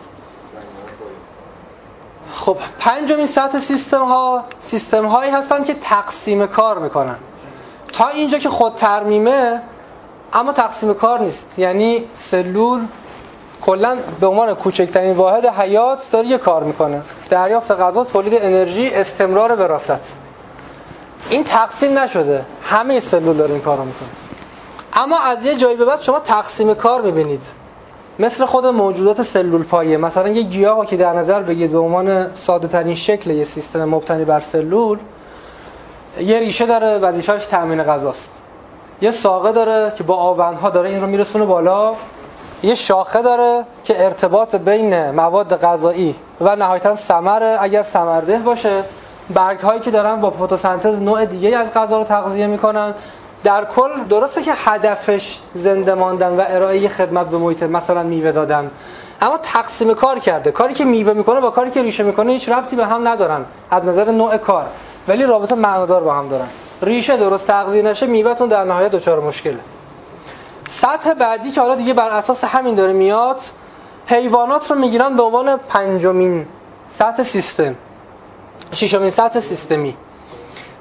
خب پنجمین سطح سیستم هایی هستن که تقسیم کار میکنن. تا اینجا که خود ترمیمه، اما تقسیم کار نیست. یعنی سلول کلا به عنوان کوچکترین واحد حیات داره یه کار میکنه، دریافت غذا، تولید انرژی، استمرار وراثت. این تقسیم نشده، همه سلول داره این کارو میکنه. اما از یه جایی به بعد شما تقسیم کار میبینید، مثل خود موجودات سلول پایه. مثلا یه گیاهو که در نظر بگیرید به عنوان ساده ترین شکل یه سیستم مبتنی بر سلول، یه ریشه داره، وظیفه‌اش تامین غذاست. یه ساقه داره که با آونها داره این رو میرسونه بالا. یه شاخه داره که ارتباط بین مواد غذایی و نهایتاً ثمر، اگر ثمرده باشه، برگ‌هایی که دارن با فتوسنتز نوع دیگه از غذا رو تغذیه میکنن. در کل درسته که هدفش زنده ماندن و ارائه خدمت به محیط، مثلا میوه دادن، اما تقسیم کار کرده. کاری که میوه میکنه با کاری که ریشه میکنه هیچ ربطی به هم ندارن از نظر نوع کار، ولی رابطه معنادار با هم دارن. ریشه درست تغذیه نشه، میوهتون در نهایت دچار مشکله. سطح بعدی که حالا دیگه بر اساس همین داره میاد، حیوانات رو میگیرن به عنوان پنجمین سطح سیستم. ششمین سطح سیستمی.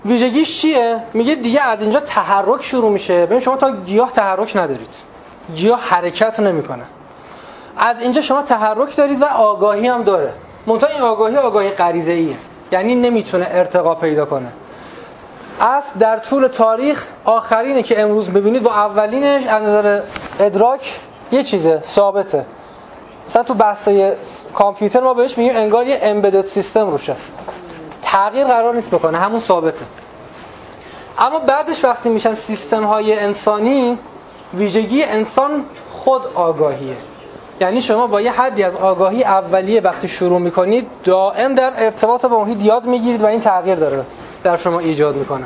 ویژگیش چیه؟ میگه دیگه از اینجا تحرک شروع میشه. ببین شما تا گیاه تحرک ندارید، گیاه حرکت نمیکنه. از اینجا شما تحرک دارید و آگاهی هم داره، منتها این آگاهی غریزه‌ایه، یعنی نمیتونه ارتقا پیدا کنه. اسب در طول تاریخ آخرینه که امروز ببینید با اولینش از نظر ادراک یه چیزه ثابته. مثلا تو بحثای کامپیوتر ما بهش میگیم انگار یه امبدد سیستم روشه، تغییر قرار نیست بکنه، همون ثابته. اما بعدش وقتی میشن سیستم های انسانی، ویژگی انسان خود آگاهیه. یعنی شما با یه حدی از آگاهی اولیه وقتی شروع میکنید دائم در ارتباط با محیط یاد میگیرید و این تغییر داره در شما ایجاد میکنه.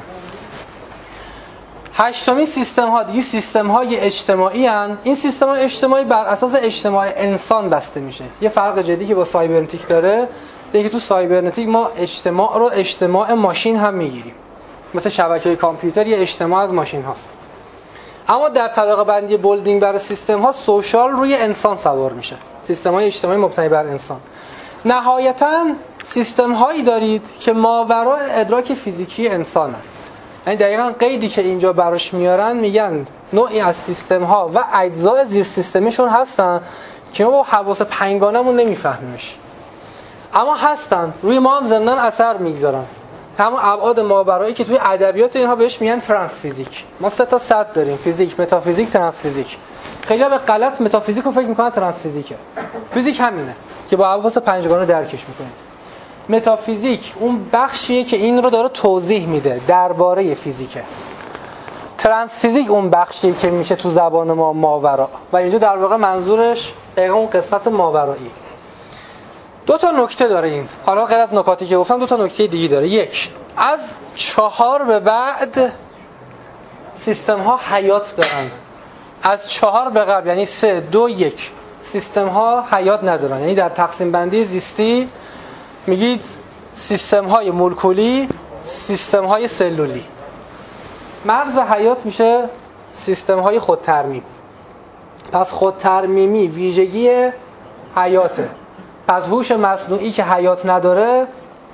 هشتمین سیستم ها دیگه سیستم های اجتماعی هن. این سیستم های اجتماعی بر اساس اجتماع انسان بسته میشه. یه فرق جدی که با سایبرنتیک داره اینه که تو سایبرنتیک ما اجتماع رو اجتماع ماشین هم میگیریم، مثل شبکه کامپیوتر یه اجتماع از ماشین هاست. اما در طبقه بندی بولدینگ برای سیستم ها سوشال روی انسان سوار میشه، سیستم های اجتماعی مبتنی بر انسان. نهایتاً سیستم هایی دارید که ماورای ادراک فیزیکی انسانن. یعنی دقیقاً قیدی که اینجا براش میارن میگن نوعی از سیستم ها و اجزای زیر سیستمیشون هستن که ما با حواس پنجگانمون نمیفهمیمش، اما هستن، روی ما هم ضمناً اثر میگذارن. همون ابعاد ماورایی که توی ادبیات اینها بهش میگن ترانس فیزیک. ما 3 تا سطح داریم: فیزیک، متافیزیک، ترانس فیزیک. خیلی‌ها به غلط متافیزیک رو فکر میکنن ترانس فیزیکه. فیزیک همینه که با حواس پنجگانه درکش میکنید. متافیزیک اون بخشیه که این رو داره توضیح میده درباره فیزیکه. ترانس فیزیک اون بخشیه که میشه تو زبان ما ماورا، و اینجا در واقع منظورش دقیقاً اون قسمت ماورایی. 2 تا نکته داره این. حالا غیر از نکاتی که گفتم 2 تا نکته دیگه داره. یک، از 4 به بعد سیستم ها حیات دارن. از 4 به قبل یعنی 3 2 1 سیستم ها حیات ندارن. یعنی در تقسیم بندی زیستی میگید سیستم های مولکولی، سیستم های سلولی. مرز حیات میشه سیستم های خودترمیم. پس خودترمیمی ویژگی حیاته. پس هوش مصنوعی که حیات نداره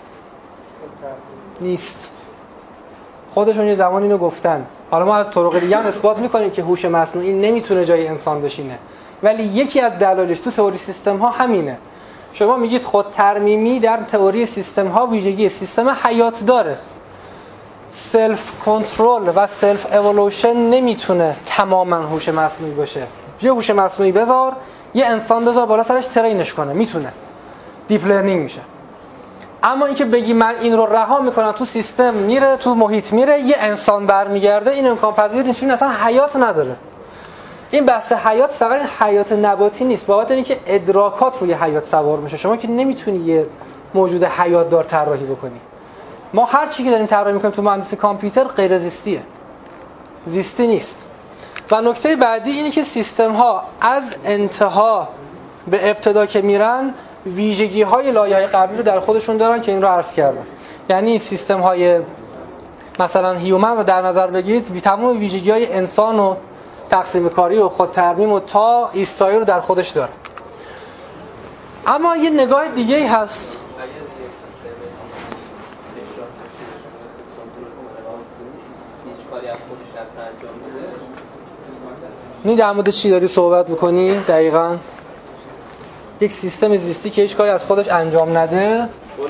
نیست. خودشون یه زمان اینو گفتن. حالا ما از طرق دیگه هم اثبات میکنیم که هوش مصنوعی نمیتونه جای انسان بشینه، ولی یکی از دلایلش تو تئوری سیستم ها همینه. شما میگید خودترمیمی در تئوری سیستم ها ویژگی سیستم حیات داره. سلف کنترل و سلف اِوولوشن نمیتونه تماما هوش مصنوعی باشه. یه هوش مصنوعی بذار، یه انسان بذار بالا سرش ترینش کنه، میتونه، دیپ لرنینگ میشه. اما اینکه بگی من این رو رها میکنم تو سیستم میره، تو محیط میره، یه انسان برمیگرده، این امکان پذیر نیست. این اصلا حیات نداره. این بحث حیات فقط حیات نباتی نیست، بابت اینکه ادراکات روی حیات سوار میشه. شما که نمیتونی یه موجود حیات دار طراحی بکنی. ما هر چی که داریم طراحی میکنیم تو مهندسی کامپیوتر غیر زیستیه، زیستی نیست. و نکته بعدی اینه که سیستم ها از انتها به ابتدا که میرن ویژگی های لایه‌های قبلی رو در خودشون دارن که این رو عرض کردم. یعنی سیستم های مثلا هیومن رو در نظر بگیرید، تمام ویژگی های انسان و تقسیم کاری و خودترمیم و تا ایستایی رو در خودش داره. اما یه نگاه دیگه هست. نی در مورد چی داری صحبت میکنی؟ دقیقاً یک سیستم زیستی که هیچ کاری از خودش انجام نده.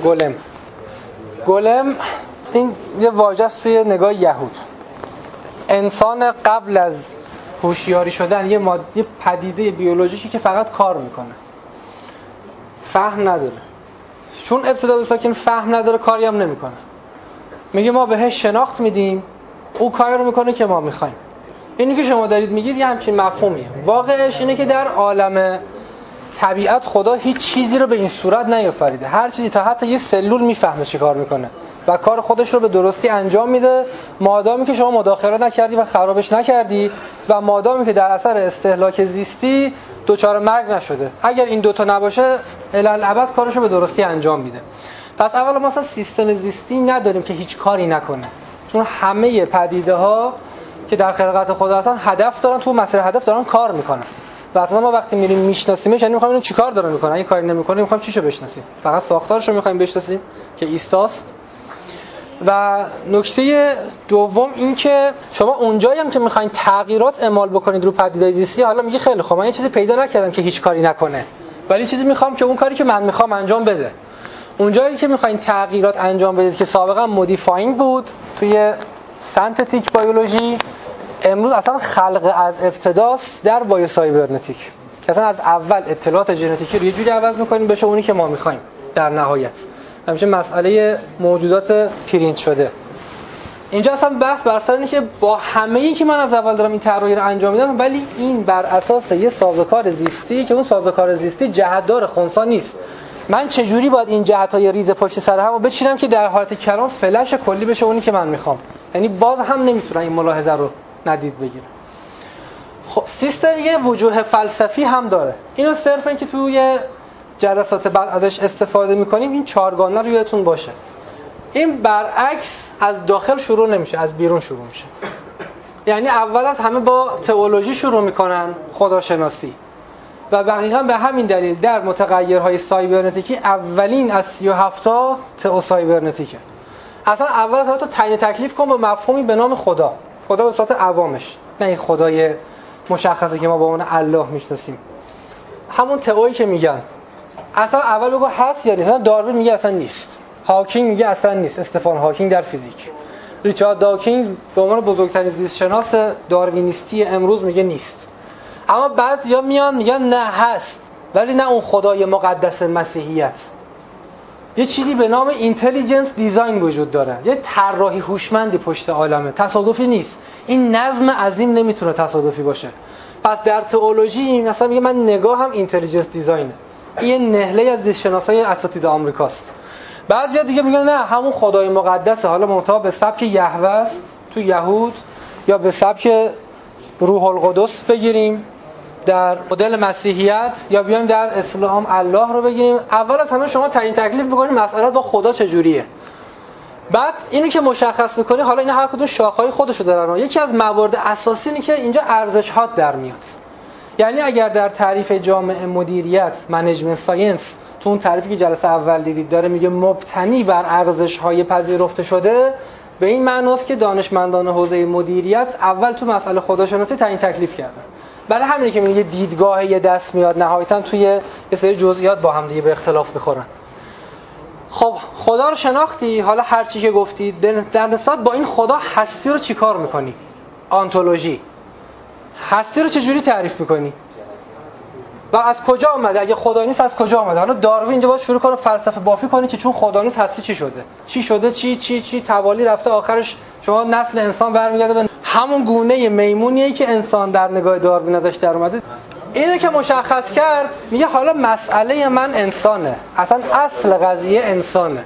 گولم این یه واژه است توی نگاه یهود. انسان قبل از هوشیاری شدن یه پدیده بیولوژیکی که فقط کار میکنه، فهم نداره. چون ابتدا ساکن فهم نداره، کاری هم نمیکنه. میگه ما بهش شناخت میدیم، او کاری رو میکنه که ما میخوایم. اینی که شما دارید میگید یه همچین مفهومیه. واقعش اینه که در عالم طبیعت خدا هیچ چیزی رو به این صورت نیافریده. هر چیزی تا حتی یه سلول میفهمه چی کار میکنه و کار خودش رو به درستی انجام میده، مادامی که شما مداخله نکردی و خرابش نکردی و مادامی که در اثر استهلاک زیستی دچار مرگ نشده. اگر این دوتا نباشه الالعبد کارش رو به درستی انجام میده. پس اولا ما اصلا سیستم زیستی نداریم که هیچ کاری نکنه، چون همه پدیده ها که در خلقت خدا هستن هدف دارن، تو مسیر هدف دارن کار میکنن. و اصلا ما وقتی میریم میشناسیمش یعنی میخوایم اینو چیکار داره میکنه. اگه کاری نمیکنه میخوایم چیشو بشناسیم؟ فقط ساختارشو میخوایم بشناسیم که ایستاست. و نکته دوم این که شما اونجایی هم که میخواین تغییرات اعمال بکنید رو پدیدهای زیستی، حالا میگه خیلی خوب من یه چیزی پیدا نکردم که هیچ کاری نکنه، ولی چیزی میخوام که اون کاری که من میخوام انجام بده. اونجایی که میخواین تغییرات انجام بدید که سابقا مودیفاینگ بود توی سنتتیک بیولوژی، امروز اصلا خلق از ابتداست در بایوسایبرنتیک. اصلا از اول اطلاعات ژنتیکی رو یه جوری عوض می‌کنیم بشه اونی که ما می‌خوایم در نهایت. همیشه مسئله موجودات پرینت شده. اینجا اصلا بحث بر سر اینه که با همه‌ای که من از اول دارم این طراحی رو انجام میدم، ولی این بر اساس یه سازوکار زیستی که اون سازوکار زیستی جهت‌دار خنثی نیست. من چجوری باید این جهت‌های ریز پشت سر هم رو بچینم که در حالت کلام فلش کلی بشه اونی که من می‌خوام. یعنی باز هم نمی‌تونن این ملاحظه رو ندید بگیرن. خب سیستم یه وجوه فلسفی هم داره. اینو صرف این که توی جلسات بعد ازش استفاده می‌کنیم این چهارگانه رو یادتون باشه. این برعکس از داخل شروع نمیشه، از بیرون شروع میشه. یعنی اول از همه با تئولوژی شروع میکنن، خداشناسی. و دقیقاً به همین دلیل در متغیرهای سایبرنتیکی اولین از 37 تا تئوسایبرنتیکه. اصلا اول از همه تو تعیین تکلیف کن با مفهومی به نام خدا. خدا به صورت عوامش، نه این خدای مشخصی که ما با اون الله میشناسیم. همون تئویی که میگن. اصلا اول بگو هست یا نیست. مثلا داروین میگه اصلا نیست. هاکینگ میگه اصلا نیست. استفان هاکینگ در فیزیک. ریچارد داکینز به عنوان بزرگترین زیست شناس داروینیستی امروز میگه نیست. اما بعضیا میان میگن نه هست، ولی نه اون خدای مقدس مسیحیت. یه چیزی به نام اینتلیجنس دیزاین وجود داره. یه طراحی هوشمندی پشت عالمه. تصادفی نیست. این نظم عظیم نمیتونه تصادفی باشه. پس در تئولوژی مثلا میگه من نگاهم اینتلیجنس دیزاینه. این نهله از زیست شناسای اساتید آمریکاست. بعضیا دیگه میگن نه همون خدای مقدسه، حالا منتها به سبک یهوه است تو یهود، یا به سبک روح القدس بگیریم در مدل مسیحیت، یا بیایم در اسلام الله رو بگیریم. اول از همه شما تعیین تکلیف بکنید مسئله با خدا چجوریه. بعد اینو که مشخص میکنی، حالا اینا هر کدوم شاخه‌های خودشو دارن. یکی از موارد اساسی اینه که اینجا ارزش‌هات در میاد. یعنی اگر در تعریف جامعه مدیریت منیجمنت ساینس تو اون تعریفی که جلسه اول دیدید داره میگه مبتنی بر ارزش‌های پذیرفته شده، به این معناست که دانشمندان حوزه مدیریت اول تو مسئله خداشناسی تعیین تکلیف کردن. برای همینه که میگه دیدگاه یه دست میاد نهایتاً توی یه سری جزئیات با هم دیگه به اختلاف میخورن. خب خدا رو شناختی، حالا هر چی که گفتی در نسبت با این خدا هستی رو چیکار میکنی؟ آنتولوژی. هستی رو چجوری تعریف میکنی؟ و از کجا اومده؟ اگه خدا نیست از کجا اومده؟ حالا داروین اینجا باید شروع کنه فلسفه بافی کنه که چون خدا نیست هستی چی شده؟ چی شده؟ چی توالی رفته آخرش شما نسل انسان برمیگرده به همون گونه میمونیه که انسان در نگاه داروین ازش در اومده. اینه که مشخص کرد، میگه حالا مسئله من انسانه. اصلا اصل قضیه انسانه.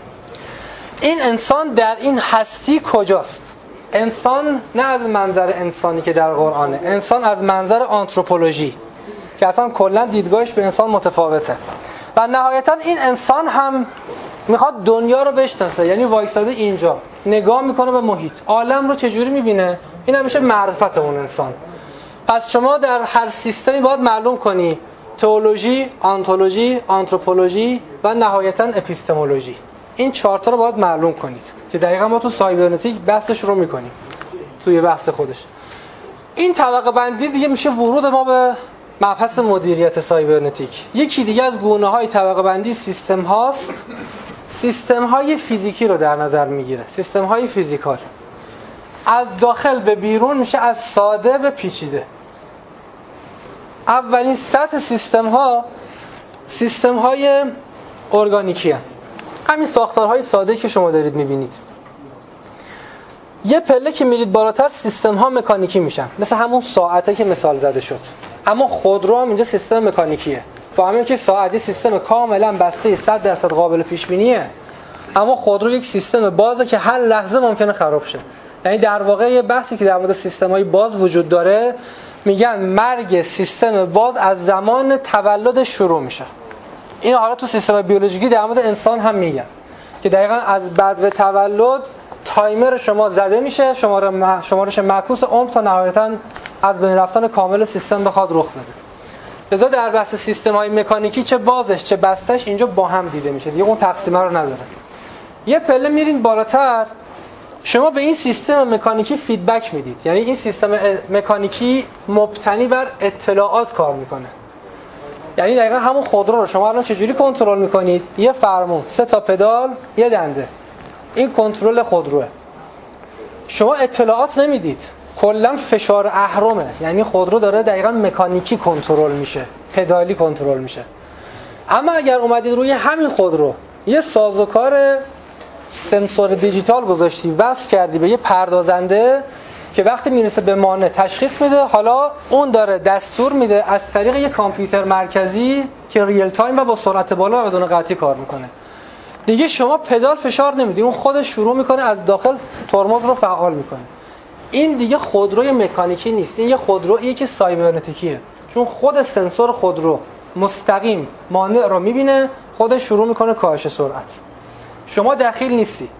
این انسان در این هستی کجاست؟ انسان نه از منظر انسانی که در قرآنه، انسان از منظر آنتروپولوژی که اصلا کلا دیدگاهش به انسان متفاوته. و نهایتا این انسان هم میخواد دنیا رو بشناسه، یعنی وایساده اینجا نگاه میکنه به محیط، عالم رو چجوری میبینه. این هم میشه معرفت اون انسان. پس شما در هر سیستمی باید معلوم کنی تئولوژی، آنتولوژی، آنتروپولوژی و نهایتا اپیستمولوژی. این 4 تا رو باید معلوم کنید که دقیقاً ما تو سایبرنتیک بحثش رو میکنیم توی بحث خودش. این طبقه بندی دیگه میشه ورود ما به مبحث مدیریت سایبرنتیک. یکی دیگه از گونه‌های طبقه بندی سیستم هاست. سیستم های فیزیکی رو در نظر میگیره. سیستم های فیزیکال از داخل به بیرون میشه از ساده به پیچیده. اولین سطح سیستم های ارگانیکی هستند. همین ساختارهای ساده که شما دارید میبینید. یه پله که میرید بالاتر سیستم ها مکانیکی میشن، مثل همون ساعته که مثال زده شد. اما خودرو هم اینجا سیستم مکانیکیه. با همین که ساعتی سیستم کاملا بسته 100% قابل پیش بینیه، اما خودرو یک سیستم بازه که هر لحظه ممکنه خراب شه. یعنی در واقع یه بحثی که در مورد سیستم‌های باز وجود داره، میگن مرگ سیستم باز از زمان تولدش شروع میشه. این حالا تو سیستم بیولوژیکی در مورد انسان هم میگن که دقیقاً از بعد تولد تایمر شما زده میشه، شمارش معکوس عمر تا نهایتاً از بین رفتن کامل سیستم بخواد رخ بده. لذا در بحث سیستم‌های مکانیکی چه بازش چه بستش اینجا با هم دیده میشه، دیگه اون تقسیمه رو نداره. یه پله میرین بالاتر، شما به این سیستم مکانیکی فیدبک میدید. یعنی این سیستم مکانیکی مبتنی بر اطلاعات کار میکنه. یعنی دقیقا همون خودرو رو شما الان چجوری کنترل میکنید؟ یه فرمون، 3 تا پدال، یه دنده. این کنترل خودروه. شما اطلاعات نمیدید، کلا فشار اهرمه. یعنی خودرو داره دقیقا مکانیکی کنترل میشه، پدالی کنترل میشه. اما اگر اومدید روی همین خودرو یه سازوکار سنسور دیجیتال گذاشتی، وصل کردی به یه پردازنده که وقتی میرسه به مانع تشخیص میده، حالا اون داره دستور میده از طریق یه کامپیوتر مرکزی که ریل تایم و با سرعت بالا و بدون قطعی کار میکنه. دیگه شما پدال فشار نمیدی، اون خودش شروع میکنه از داخل ترمز رو فعال میکنه. این دیگه خودروی مکانیکی نیست، این یه خودرویی که سایبرنتیکیه. چون خود سنسور خودرو مستقیم مانع رو میبینه، خودش شروع میکنه کاهش سرعت. شما دخیل نیستی.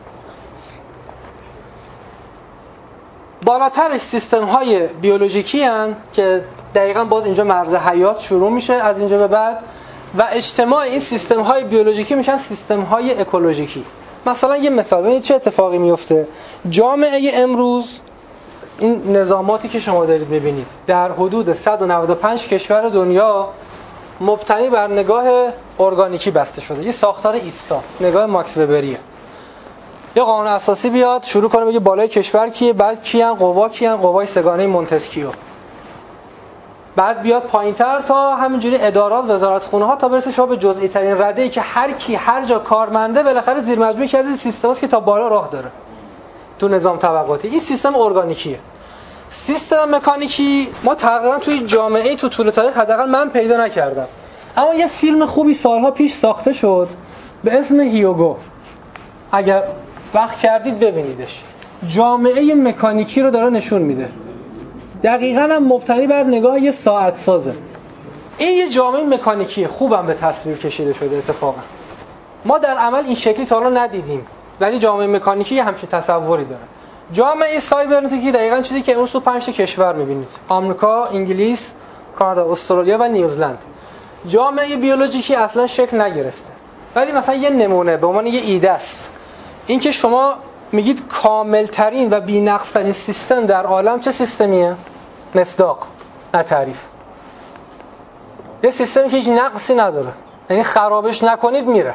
بالاترش سیستم های بیولوژیکی هن که دقیقاً باز اینجا مرز حیات شروع میشه از اینجا به بعد، و اجتماع این سیستم های بیولوژیکی میشن سیستم های اکولوژیکی. مثلا یه مثال ببینید چه اتفاقی میفته. جامعه امروز، این نظاماتی که شما دارید میبینید در حدود 195 کشور دنیا مبتنی بر نگاه ارگانیکی بسته شده. یه ساختار ایستا، نگاه ماکس وبریه. یه قانون اساسی بیاد شروع کنه بگه بالای کشور کیه، بعد کیان قوا، کیان قوای سگانه مونتسکیو، بعد بیاد پایینتر تا همینجوری ادارات، وزارتخونه ها، تا برسه شما به جزئی ترین رده‌ای که هر کی هر جا کارمنده بالاخره زیر مجموعه که از این سیستماست که تا بالا راه داره تو نظام طبقاتی. این سیستم ارگانیکیه. سیستم مکانیکی ما تقریبا توی جامعه تو طول تاریخ حداقل من پیدا نکردم. اما یه فیلم خوبی سالها پیش ساخته شد به اسم هیوگو، اگر وقت کردید ببینیدش. جامعه مکانیکی رو داره نشون میده. دقیقاً هم مبتنی بر نگاه یه ساعت سازه. این یه جامعه مکانیکیه، خوبم به تصویر کشیده شده. اتفاقا ما در عمل این شکلی تا حالا ندیدیم، ولی جامعه مکانیکی یه همچین تصوری داره. جامعه سایبرنتیکی دقیقاً چیزی که امروز تو 5 کشور می‌بینید: آمریکا، انگلیس، کانادا، استرالیا و نیوزلند. جامعه بیولوژیکی اصلا شکل نگرفته، ولی مثلا یه نمونه به عنوان یه ایده است. این که شما میگید کاملترین و بی‌نقص‌ترین سیستم در عالم چه سیستمیه؟ مصداق، نه تعریف. یه سیستمی که هیچ نقصی نداره، یعنی خرابش نکنید میره.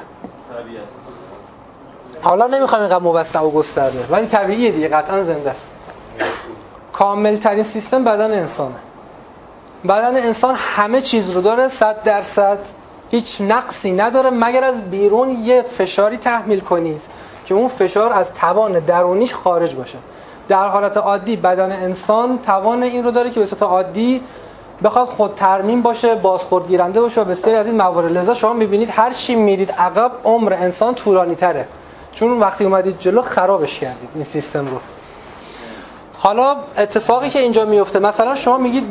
حالا نمیخوام اینقدر موسع و گسترده، ولی طبیعیه دیگه، قطعا زنده است. کاملترین سیستم بدن انسانه. بدن انسان همه چیز رو داره، 100%، هیچ نقصی نداره، مگر از بیرون یه فشاری تحمیل کنید که اون فشار از توان درونیش خارج باشه. در حالت عادی بدن انسان توان این رو داره که به صورت عادی بخواد خود ترمیم باشه، بازخوردگیرنده باشه و بسیاری از این موارد. لذا شما می‌بینید هر چی میرید عقب عمر انسان طولانی‌تره، چون وقتی اومدید جلو خرابش کردید این سیستم رو. حالا اتفاقی که اینجا میفته، مثلا شما میگید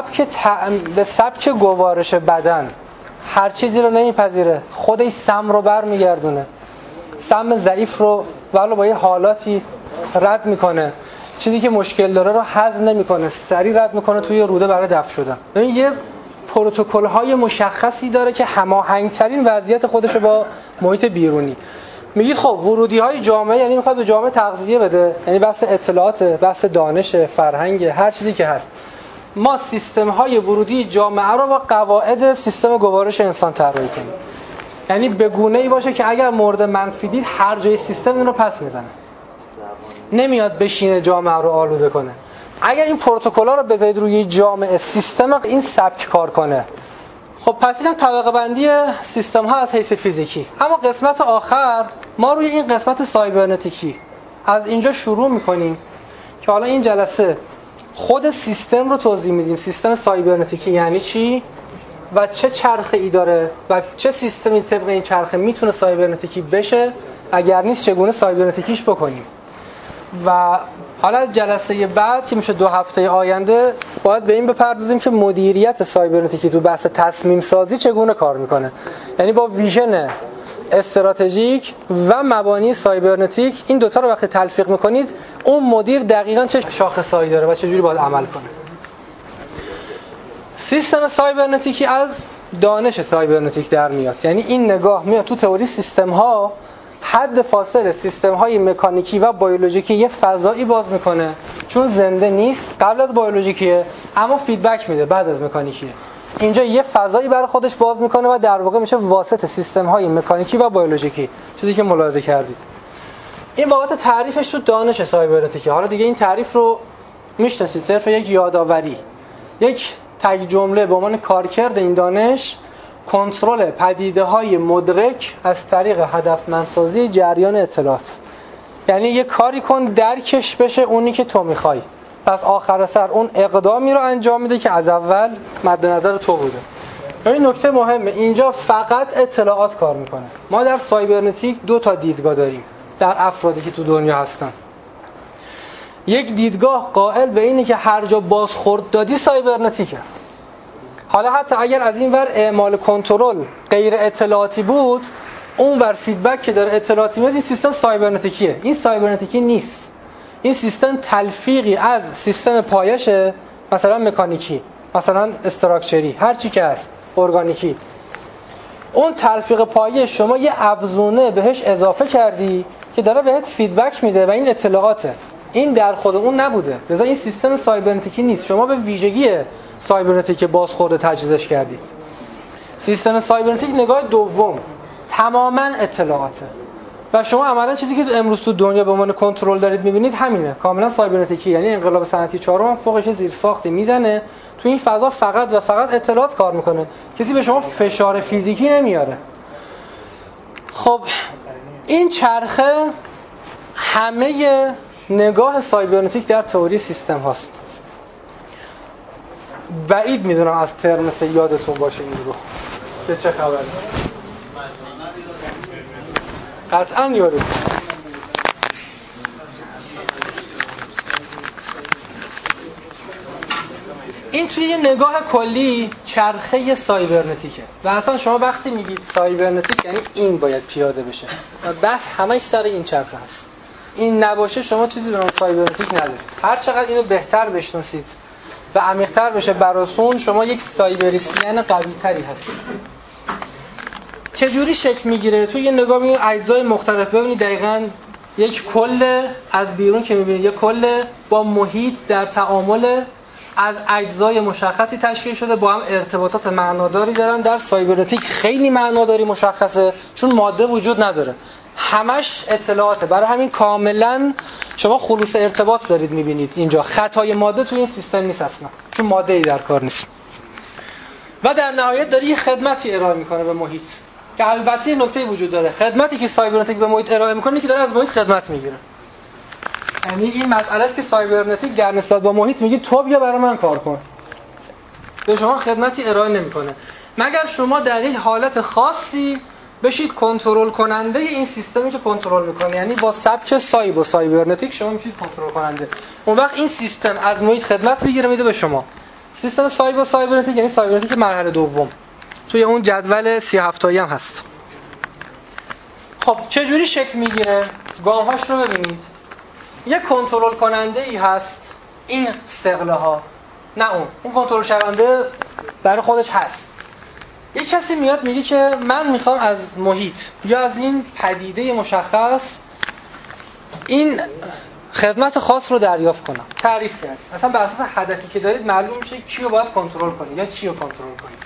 به سبک گوارش بدن هر چیزی رو نمیپذیره، خودش سم رو برمیگردونه، سم ضعیف رو ولو با یه حالاتی رد میکنه، چیزی که مشکل داره رو هضم نمیکنه، سریع رد میکنه توی روده برای دفع شدن. ببین یه پروتکل‌های مشخصی داره که هماهنگ‌ترین وضعیت خودش با محیط بیرونی. میگید خب ورودی‌های جامعه یعنی میخواد به جامعه تغذیه بده، یعنی بحث اطلاعات، بحث دانش، فرهنگ، هر چیزی که هست. ما سیستم‌های ورودی جامعه رو با قواعد سیستم گوارش انسان طراحی کنیم. یعنی به گونه‌ای باشه که اگر مورد منفی دید هر جای سیستم این رو پس میزنه، نمیاد بشینه جامعه رو آلوده کنه. اگر این پروتکل‌ها رو بذارید روی جامعه، سیستم این سبک کار کنه. خب پس اینم طبقه بندی سیستم ها از حیث فیزیکی. اما قسمت آخر ما روی این قسمت سایبرنتیکی از اینجا شروع میکنیم که حالا این جلسه خود سیستم رو توضیح میدیم. سیستم سایبرنتیکی یعنی چی و چه چرخه ای داره و چه سیستمی طبق این چرخه میتونه سایبرنتیکی بشه، اگر نیست چگونه سایبرنتیکیش بکنیم. و حالا جلسه بعد که میشه 2 هفته آینده باید به این بپردازیم که مدیریت سایبرنتیکی تو بحث تصمیم سازی چگونه کار میکنه. یعنی با ویژن استراتژیک و مبانی سایبرنتیک این دوتا رو وقتی تلفیق میکنید، اون مدیر دقیقاً چه شاخصهایی داره و چجوری باید عمل کنه. سیستم سایبرنتیکی از دانش سایبرنتیک در میاد. یعنی این نگاه میاد تو تئوری سیستم ها حد فاصل سیستم‌های مکانیکی و بیولوژیکی یه فضایی باز میکنه، چون زنده نیست، قبل از بیولوژیکیه اما فیدبک میده بعد از مکانیکیه. اینجا یه فضایی برای خودش باز میکنه و در واقع میشه واسط سیستم‌های مکانیکی و بیولوژیکی، چیزی که ملاحظه کردید. این بابت تعریفش تو دانش سایبرنتیکه. حالا دیگه این تعریف رو میشناسید، صرف یک یادآوری، یک تگ جمله به عنوان کارکرد این دانش، کنترل پدیده‌های مدرک از طریق هدفمندسازی جریان اطلاعات. یعنی یه کاری کن درکش بشه اونی که تو میخوای، پس آخر سر اون اقدامی رو انجام میده که از اول مد نظر تو بوده. این نکته مهمه، اینجا فقط اطلاعات کار میکنه. ما در سایبرنتیک 2 تا دیدگاه داریم در افرادی که تو دنیا هستن. یک دیدگاه قائل به اینه که هر جا بازخورد دادی سایبرنتیکه. حالا حتی اگر از این ور اعمال کنترل غیر اطلاعاتی بود، اون ور فیدبک که داره اطلاعاتی میاد، این سیستم سایبرنتیکیه. این سایبرنتیکی نیست. این سیستم تلفیقی از سیستم پایشه، مثلا مکانیکی، مثلا استراکچری، هر چی که هست، ارگانیکی. اون تلفیق پایه شما یه افزونه بهش اضافه کردی که داره بهت فیدبک میده و این اطلاعاته. این در خود اون نبوده، لذا این سیستم سایبرنتیکی نیست. شما به ویژگی سایبرنتیک بازخورد تجهیزش کردید. سیستم سایبرنتیک نگاه دوم تماما اطلاعاته و شما عملا چیزی که امروز تو دنیا به عنوان کنترل دارید میبینید همینه، کاملا سایبرنتیکی. یعنی انقلاب صنعتی 4 هم فوقش زیر ساختی میزنه، تو این فضا فقط و فقط اطلاعات کار میکنه، کسی به شما فشار فیزیکی نمیاره. خب این چرخه همه نگاه سایبرنتیک در تئوری سیستم هاست. بعید میدونم از ترم مثل یادتون باشه این رو که چه خبره. قطعا یادتون. این توی یه نگاه کلی چرخه سایبرنتیکه و اصلا شما وقتی میگید سایبرنتیک یعنی این باید پیاده بشه و بس همش سر این چرخه هست. این نباشه شما چیزی به نام سایبرنتیک ندارید. هر چقدر اینو بهتر بشناسید و عمیق‌تر بشه براتون، شما یک سایبریسین قوی‌تری هستید. چجوری شکل میگیره؟ توی یه نگاه می‌کنید اجزای مختلف، ببینید دقیقاً یک کل از بیرون که می‌بینید، یک کل با محیط در تعامل از اجزای مشخصی تشکیل شده، با هم ارتباطات معناداری دارن. در سایبرنتیک خیلی معناداری مشخصه چون ماده وجود نداره، همش اطلاعاته. برای همین کاملا شما خلوص ارتباط دارید میبینید اینجا. خطای ماده توی این سیستم نیست اصلا، چون ماده ای در کار نیست. و در نهایت داره یه خدمتی ارائه میکنه به محیط که البته نکته وجود داره. خدمتی که سایبرنتیک به محیط ارائه میکنه که داره از محیط خدمت میگیره. یعنی این مسئله است که سایبرنتیک در نسبت با محیط میگه تو بیا برای من کار کن، به شما خدمتی ارائه نمیکنه مگر شما در یک حالت خاصی بشید کنترل کننده این سیستمی که کنترل میکنه. یعنی با سبک سایبرنتیک شما میشید کنترل کننده. اون وقت این سیستم از محیط خدمت میگیره میده به شما. سیستم سایبرنتیک یعنی سایبرنتیک مرحله دوم، توی اون جدول 37 تایی هم هست. خب چه جوری شکل میگیره؟ گام‌هاش رو ببینید. یک کنترل کننده ای هست، این سقله ها، نه اون کنترل شونده برای خودش هست. یک کسی میاد میگه که من میخوام از محیط یا از این پدیده مشخص این خدمت خاص رو دریافت کنم. تعریف کرد. اصلا بر اساس هدفی که دارید معلوم میشه کی رو باید کنترل کنید یا چی رو کنترل کنید.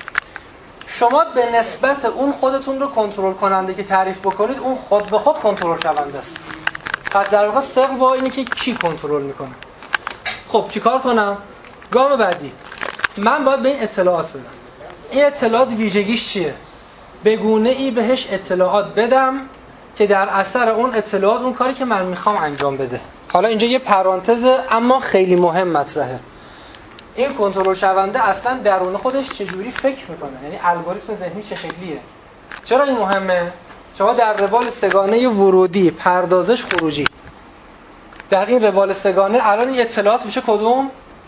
شما به نسبت اون خودتون رو کنترل کننده که تعریف بکنید، اون خود به خود کنترل شونده است. پس در واقع سقل با اینه که کی کنترل میکنه. خب چیکار کنم؟ گام بعدی من باید به این اطلاعات بدم. این اطلاعات ویژگیش چیه؟ به گونه‌ای بهش اطلاعات بدم که در اثر اون اطلاعات اون کاری که من میخوام انجام بده. حالا اینجا یه پرانتز اما خیلی مهم مطرحه. این کنترل شونده اصلا درون خودش چجوری فکر میکنه؟ یعنی الگوریتم ذهنی چه شکلیه؟ چرا این مهمه؟ شما در روال سه‌گانه ورودی، پردازش، خروجی، در این روال سه‌گانه الان این اطلاعات میشه کدوم؟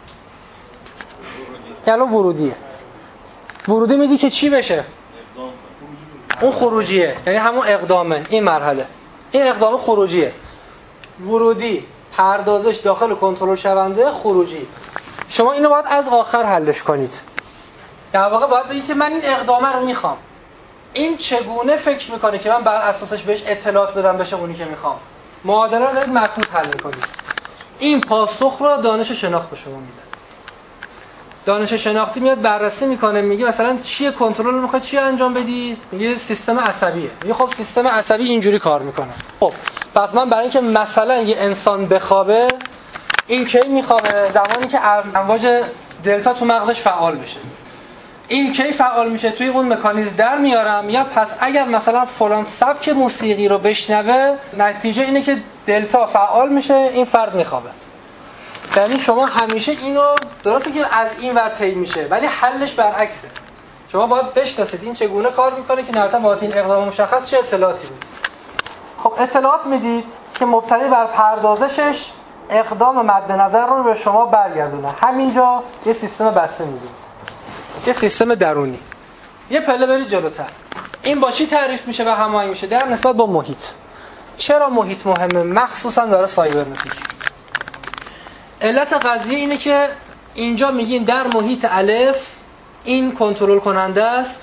الان ورودیه. ورودی میدی که چی بشه؟ اون خروجیه، یعنی همون اقدامه. این مرحله این اقدام خروجیه. ورودی، پردازش داخل کنترل شونده، خروجی. شما اینو باید از آخر حلش کنید. در واقع باید بگید که من این اقدامه رو میخوام. این چگونه فکر میکنه که من بر اساسش بهش اطلاعات بدم بشه اونی که میخوام. معادله رو دارید معکوس حل میکنید. این پاسخ رو دانش شناخت به شما میده. دانش شناختی میاد بررسی میکنه، میگه مثلا چیه کنترل میخواد چی انجام بدی؟ میگه سیستم عصبیه. میگه خب سیستم عصبی اینجوری کار میکنه. خب پس من برای اینکه مثلا یه انسان بخوابه، این کی میخوابه؟ زمانی که امواج دلتا تو مغزش فعال بشه. این کی فعال میشه؟ توی اون مکانیزم در میارم. یا پس اگر مثلا فلان سبک موسیقی رو بشنوه، نتیجه اینه که دلتا فعال میشه، این فرد میخوابه. یعنی شما همیشه اینو درسته که از این ور طی میشه، ولی حلش برعکسه. شما باید بشناسید این چگونه کار میکنه که نهایتا با این اقدام مشخص چه اطلاعاتی بود. خب اطلاعات میدید که مبتنی بر پردازشش اقدام مد نظر رو به شما برگردونه. همینجا یه سیستم بسته میدید، یه سیستم درونی. یه پله برید جلوتر. این با چی تعریف میشه و هماهنگ میشه؟ در نسبت با محیط. چرا محیط مهمه؟ مخصوصا برای سایبرنتیک. علت قضیه اینه که اینجا میگین در محیط الف این کنترل کننده است.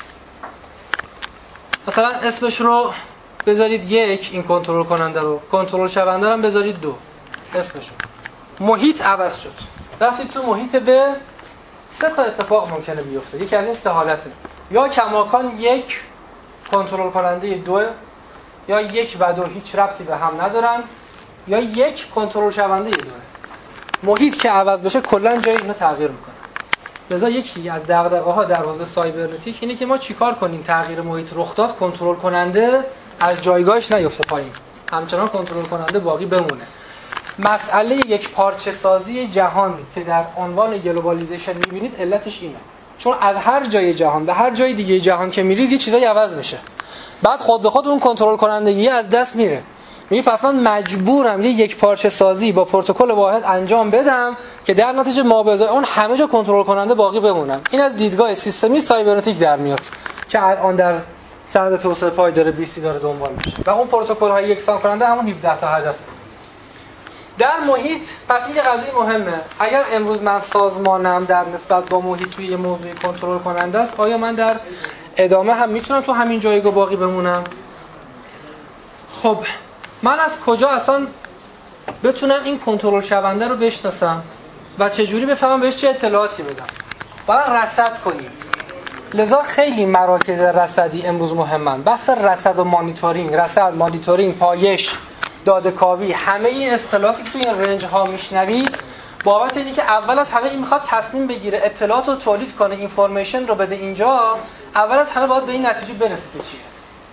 مثلا اسمش رو بذارید 1، این کنترل کننده رو، کنترل شونده رو هم بذارید 2 اسمشو. محیط عوض شد، رفتید تو محیط به 3 تا اتفاق ممکنه بیفته. یکی از این 3 حالته: یا کماکان 1 کنترل کننده 2، یا 1 و 2 هیچ ربطی به هم ندارن، یا 1 کنترل شونده 2. محیط که عوض بشه کلا جای اینو تغییر میکنه. لذا یکی از دغدغه‌ها در حوزه سایبرنتیک اینه که ما چیکار کنیم تغییر محیط رخ داد، کنترل کننده از جایگاهش نیفته پایین، همچنان کنترل کننده باقی بمونه. مسئله یک پارچه سازی جهان که در عنوان گلوبالیزیشن میبینید علتش اینه، چون از هر جای جهان به هر جای دیگه جهان که میرید یه چیزایی عوض میشه، بعد خود به خود اون کنترل کنندگی از دست میره. میگه پس من مجبورم یک پارچه سازی با پروتکل واحد انجام بدم که در نتیجه ما به اون همه جا کنترل کننده باقی بمونم. این از دیدگاه سیستمی سایبرنتیک در میاد که الان در سند توسعه پایدار 20 داره دنبال میشه و اون پروتکل های یکسان کننده همون 17 تا هدف در محیط. پس این قضیه مهمه. اگر امروز من سازمانم در نسبت با محیط توی یه موضوع کنترل کننده است، آیا من در ادامه هم میتونم تو همین جایگاه باقی بمونم؟ خب من از کجا اصلا بتونم این کنترل شونده رو بشناسم و چجوری بفهمم بهش چه اطلاعاتی بدم؟ باید رصد کنید. لذا خیلی مراکز رصدی امروز مهمن. بحث رصد و مانیتورینگ، رصد، مانیتورینگ، پایش، داده‌کاوی، همه این اصطلاحاتی که تو این رنج ها میشنوید بابت اینه که اول از همه این میخواد تصمیم بگیره، اطلاعات رو تولید کنه، اینفورمیشن رو بده اینجا. اول از همه باید به این نتیجه برسه که چیه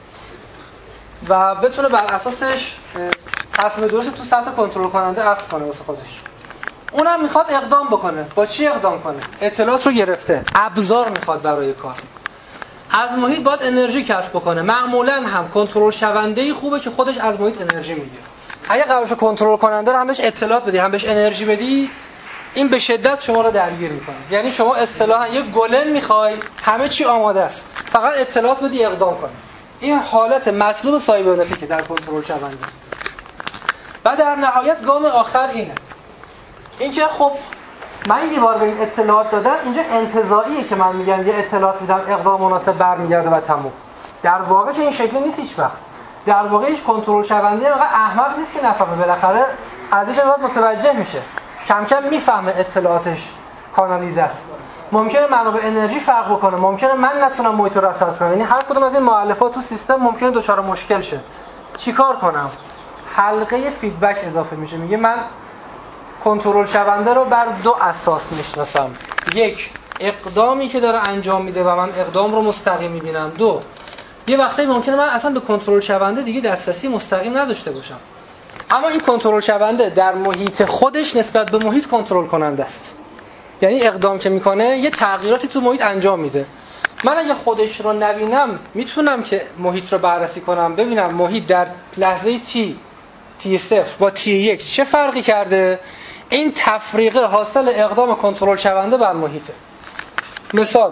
و بتونه بر اساسش تصمیم درست تو سطح کنترل کننده عکس کنه واسه خودش. اونم میخواد اقدام بکنه. با چی اقدام کنه؟ اطلاعات رو گرفته، ابزار میخواد برای کار. از محیط باید انرژی کسب بکنه. معمولا هم کنترل شونده خوبه که خودش از محیط انرژی میگیره. اگه قرارش کنترل کننده رو هم بهش اطلاعات بدی، هم بهش انرژی بدی، این به شدت شما رو درگیر میکنه. یعنی شما اصطلاحا یک گلم میخوای، همه چی آماده است، فقط اطلاعات بدی اقدام کنی. این حالت مطلوب سایبرنتیکه در کنترل شونده. و در نهایت گام آخر این که خب من یه بار به این اطلاعات دادم، اینجا انتزاعیه که من میگم یه اطلاعات میدم، اقدام مناسب برمیگرده و تموم. در واقع چه این شکلی نیست هیچ وقت. در واقع هیچ کنترل شونده واقعا احمق نیست که نفهمه، بالاخره از اینجا بعد متوجه میشه، کم کم میفهمه اطلاعاتش کانالیزه است. ممکنه منابع انرژی فرق بکنه، ممکنه من نتونم محیط رو رصد کنم. یعنی هر کدوم از این مؤلفات تو سیستم ممکنه دچار مشکل شه. چیکار کنم؟ حلقه فیدبک اضافه میشه. میگه من کنترل شونده رو بر 2 اساس میشناسم. 1 اقدامی که داره انجام میده و من اقدام رو مستقیم میبینم. 2 یه وقتی ممکنه من اصلا به کنترل شونده دیگه دسترسی مستقیم نداشته باشم، اما این کنترل شونده در محیط خودش نسبت به محیط کنترل کننده است. یعنی اقدام که میکنه یه تغییراتی تو محیط انجام میده. من اگه خودش رو نبینم میتونم که محیط رو بررسی کنم، ببینم محیط در لحظه T0 با T1 چه فرقی کرده. این تفریقه حاصل اقدام کنترل شونده بر محیطه. مثال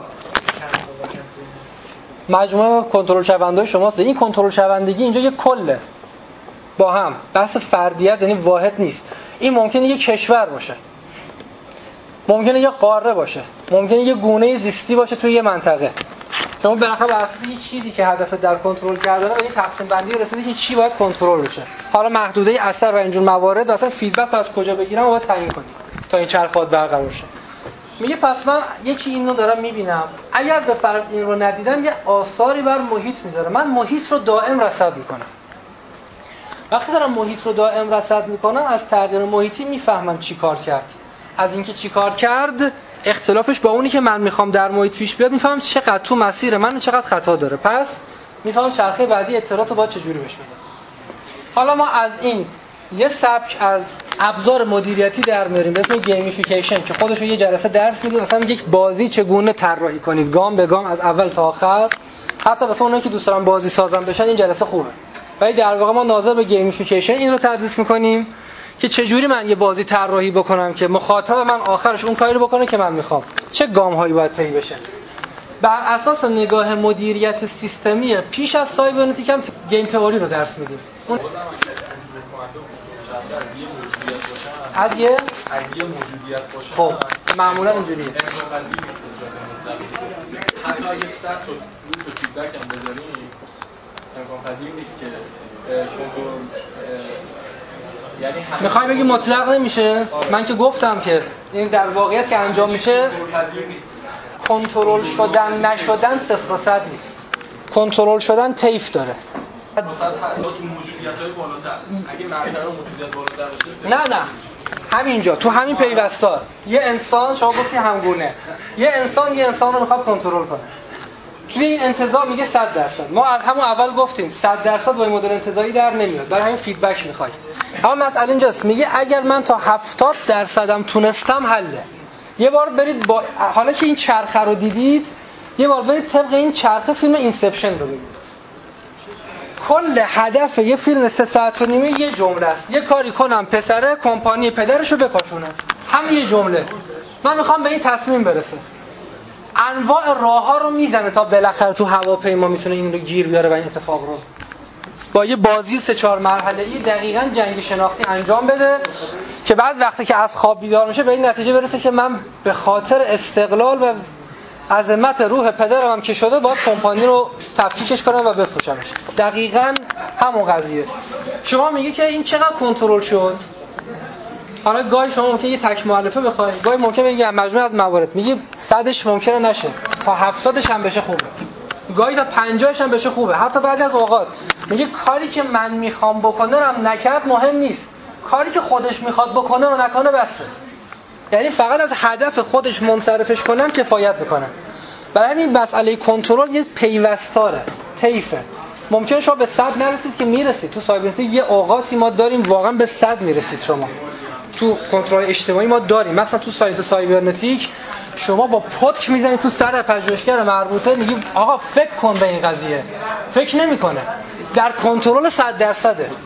مجموعه کنترل شونده شماست. این کنترل شوندگی اینجا یک کله با هم، بحث فردیت یعنی واحد نیست. این ممکنه یک کشور باشه، ممکنه یک قاره باشه، ممکنه یک گونه زیستی باشه توی یه منطقه. شما بالاخره بر اساس یه چیزی که هدف در کنترل کردن به این تقسیم بندی رسیدید که چی باید کنترل بشه. حالا محدوده اثر و اینجور موارد اصلا فیدبک از کجا بگیرم باید تعیین کنید تا این چرخات برقرار شه. میگه پس من یکی اینو دارم میبینم، اگر به فرض این رو ندیدم یه آثاری بر محیط میذاره، من محیط رو دائم رصد میکنم. وقتی دارم محیط رو دائم رصد میکنم از تغییر محیطی میفهمم چی کار کرد. از اینکه چی کار کرد اختلافش با اونی که من میخوام در محیط پیش بیاد میفهمم چقدر تو مسیر من چقدر خطا داره، پس میفهمم چرخه بعدی اطلاعاتو باید چجوری بهش بدم. حالا ما از این یه سبک از ابزار مدیریتی در میاریم به اسم گیمیفیکیشن که خودش رو یه جلسه درس میده، مثلا یک بازی چگونه طراحی کنید گام به گام از اول تا آخر. حتی واسه اونایی که دوست دارن بازی سازن بشن این جلسه خوبه. ولی در واقع ما ناظر به گیمیفیکیشن این رو تدریس میکنیم که چجوری من یه بازی طراحی بکنم که مخاطب من آخرش اون کاری رو بکنه که من میخوام، چه گام هایی باید طی بشه. بر اساس نگاه مدیریت سیستمی پیش از سایبرنتیک هم گیم تئوری رو درس میدیم. اون از یه موجودیت باشه. خب معمولا اینجوریه. امکان پذیر نیست حتی اگه 100 تا فیدبک هم بذاریم امکان پذیر نیست که یعنی میخوای بگی مطلق نمیشه؟ من که گفتم که این در واقعیت که انجام میشه کنترل شدن نشدن 0 و 100 نیست. کنترل شدن طیف داره. مثلا تو موجودیت‌های بالاتر اگه مرتبه موجودیت بالاتر باشه نه همینجا تو همین پیوستار یه انسان شما گفتی همگونه، یه انسان رو میخواد کنترل کنه. توی این انتزاع میگه 100%. ما از همون اول گفتیم 100% با این مدل انتزاعی در نمیاد، برای همین فیدبک میخوای. اما مسئله اینجاست، میگه اگر من تا 70% هم تونستم حله. یه بار برید با حالا که این چرخه رو دیدید یه بار برید طبق این چرخه فیلم اینسپشن رو ببینید. کل هدف یه فیلم 3 ساعت و نیمه یه جمله است، یه کاری کنم پسره کمپانی پدرشو بپاشونه، همین یه جمله. من میخوام به این تصمیم برسه، انواع راه‌ها رو میزنه تا بالاخره تو هواپیما میتونه این رو گیر بیاره و این اتفاق رو با یه بازی 3-4 مرحله‌ای دقیقاً جنگ شناختی انجام بده که بعد وقتی که از خواب بیدار میشه به این نتیجه برسه که من به خاطر استقلال و عظمت روح پدرم هم که شده باید کمپانی رو تفکیکش کنم و بفروشمش. دقیقاً همون قضیه. شما میگی که این چقدر کنترل شد؟ حالا گاهی شما ممکنه یه تک مؤلفه بخواید، گاهی ممکنه بگی مجموعه از موارد میگی 100ش ممکنه نشه، تا 70ش هم بشه خوبه، گاهی تا 50ش هم بشه خوبه. حتی بعضی از اوقات میگه کاری که من میخوام بکنه رو نکرد مهم نیست، کاری که خودش میخواد بکنه رو نکنه بسه. یعنی فقط از هدف خودش منصرفش کنم کفایت میکنه. برای همین مسئله کنترل یه پیوستاره، طیفه. ممکنه شما به 100 نرسید که میرسید. تو سایبرنتیک یه اوقاتی ما داریم واقعا به 100 میرسید. شما تو کنترل اجتماعی ما داریم، مثلا تو سایت سایبرنتیک شما با پتک میزنید تو سر پژوهشگر مربوطه، میگی آقا فکر کن به این قضیه، فکر نمیکنه. در کنترل 100%.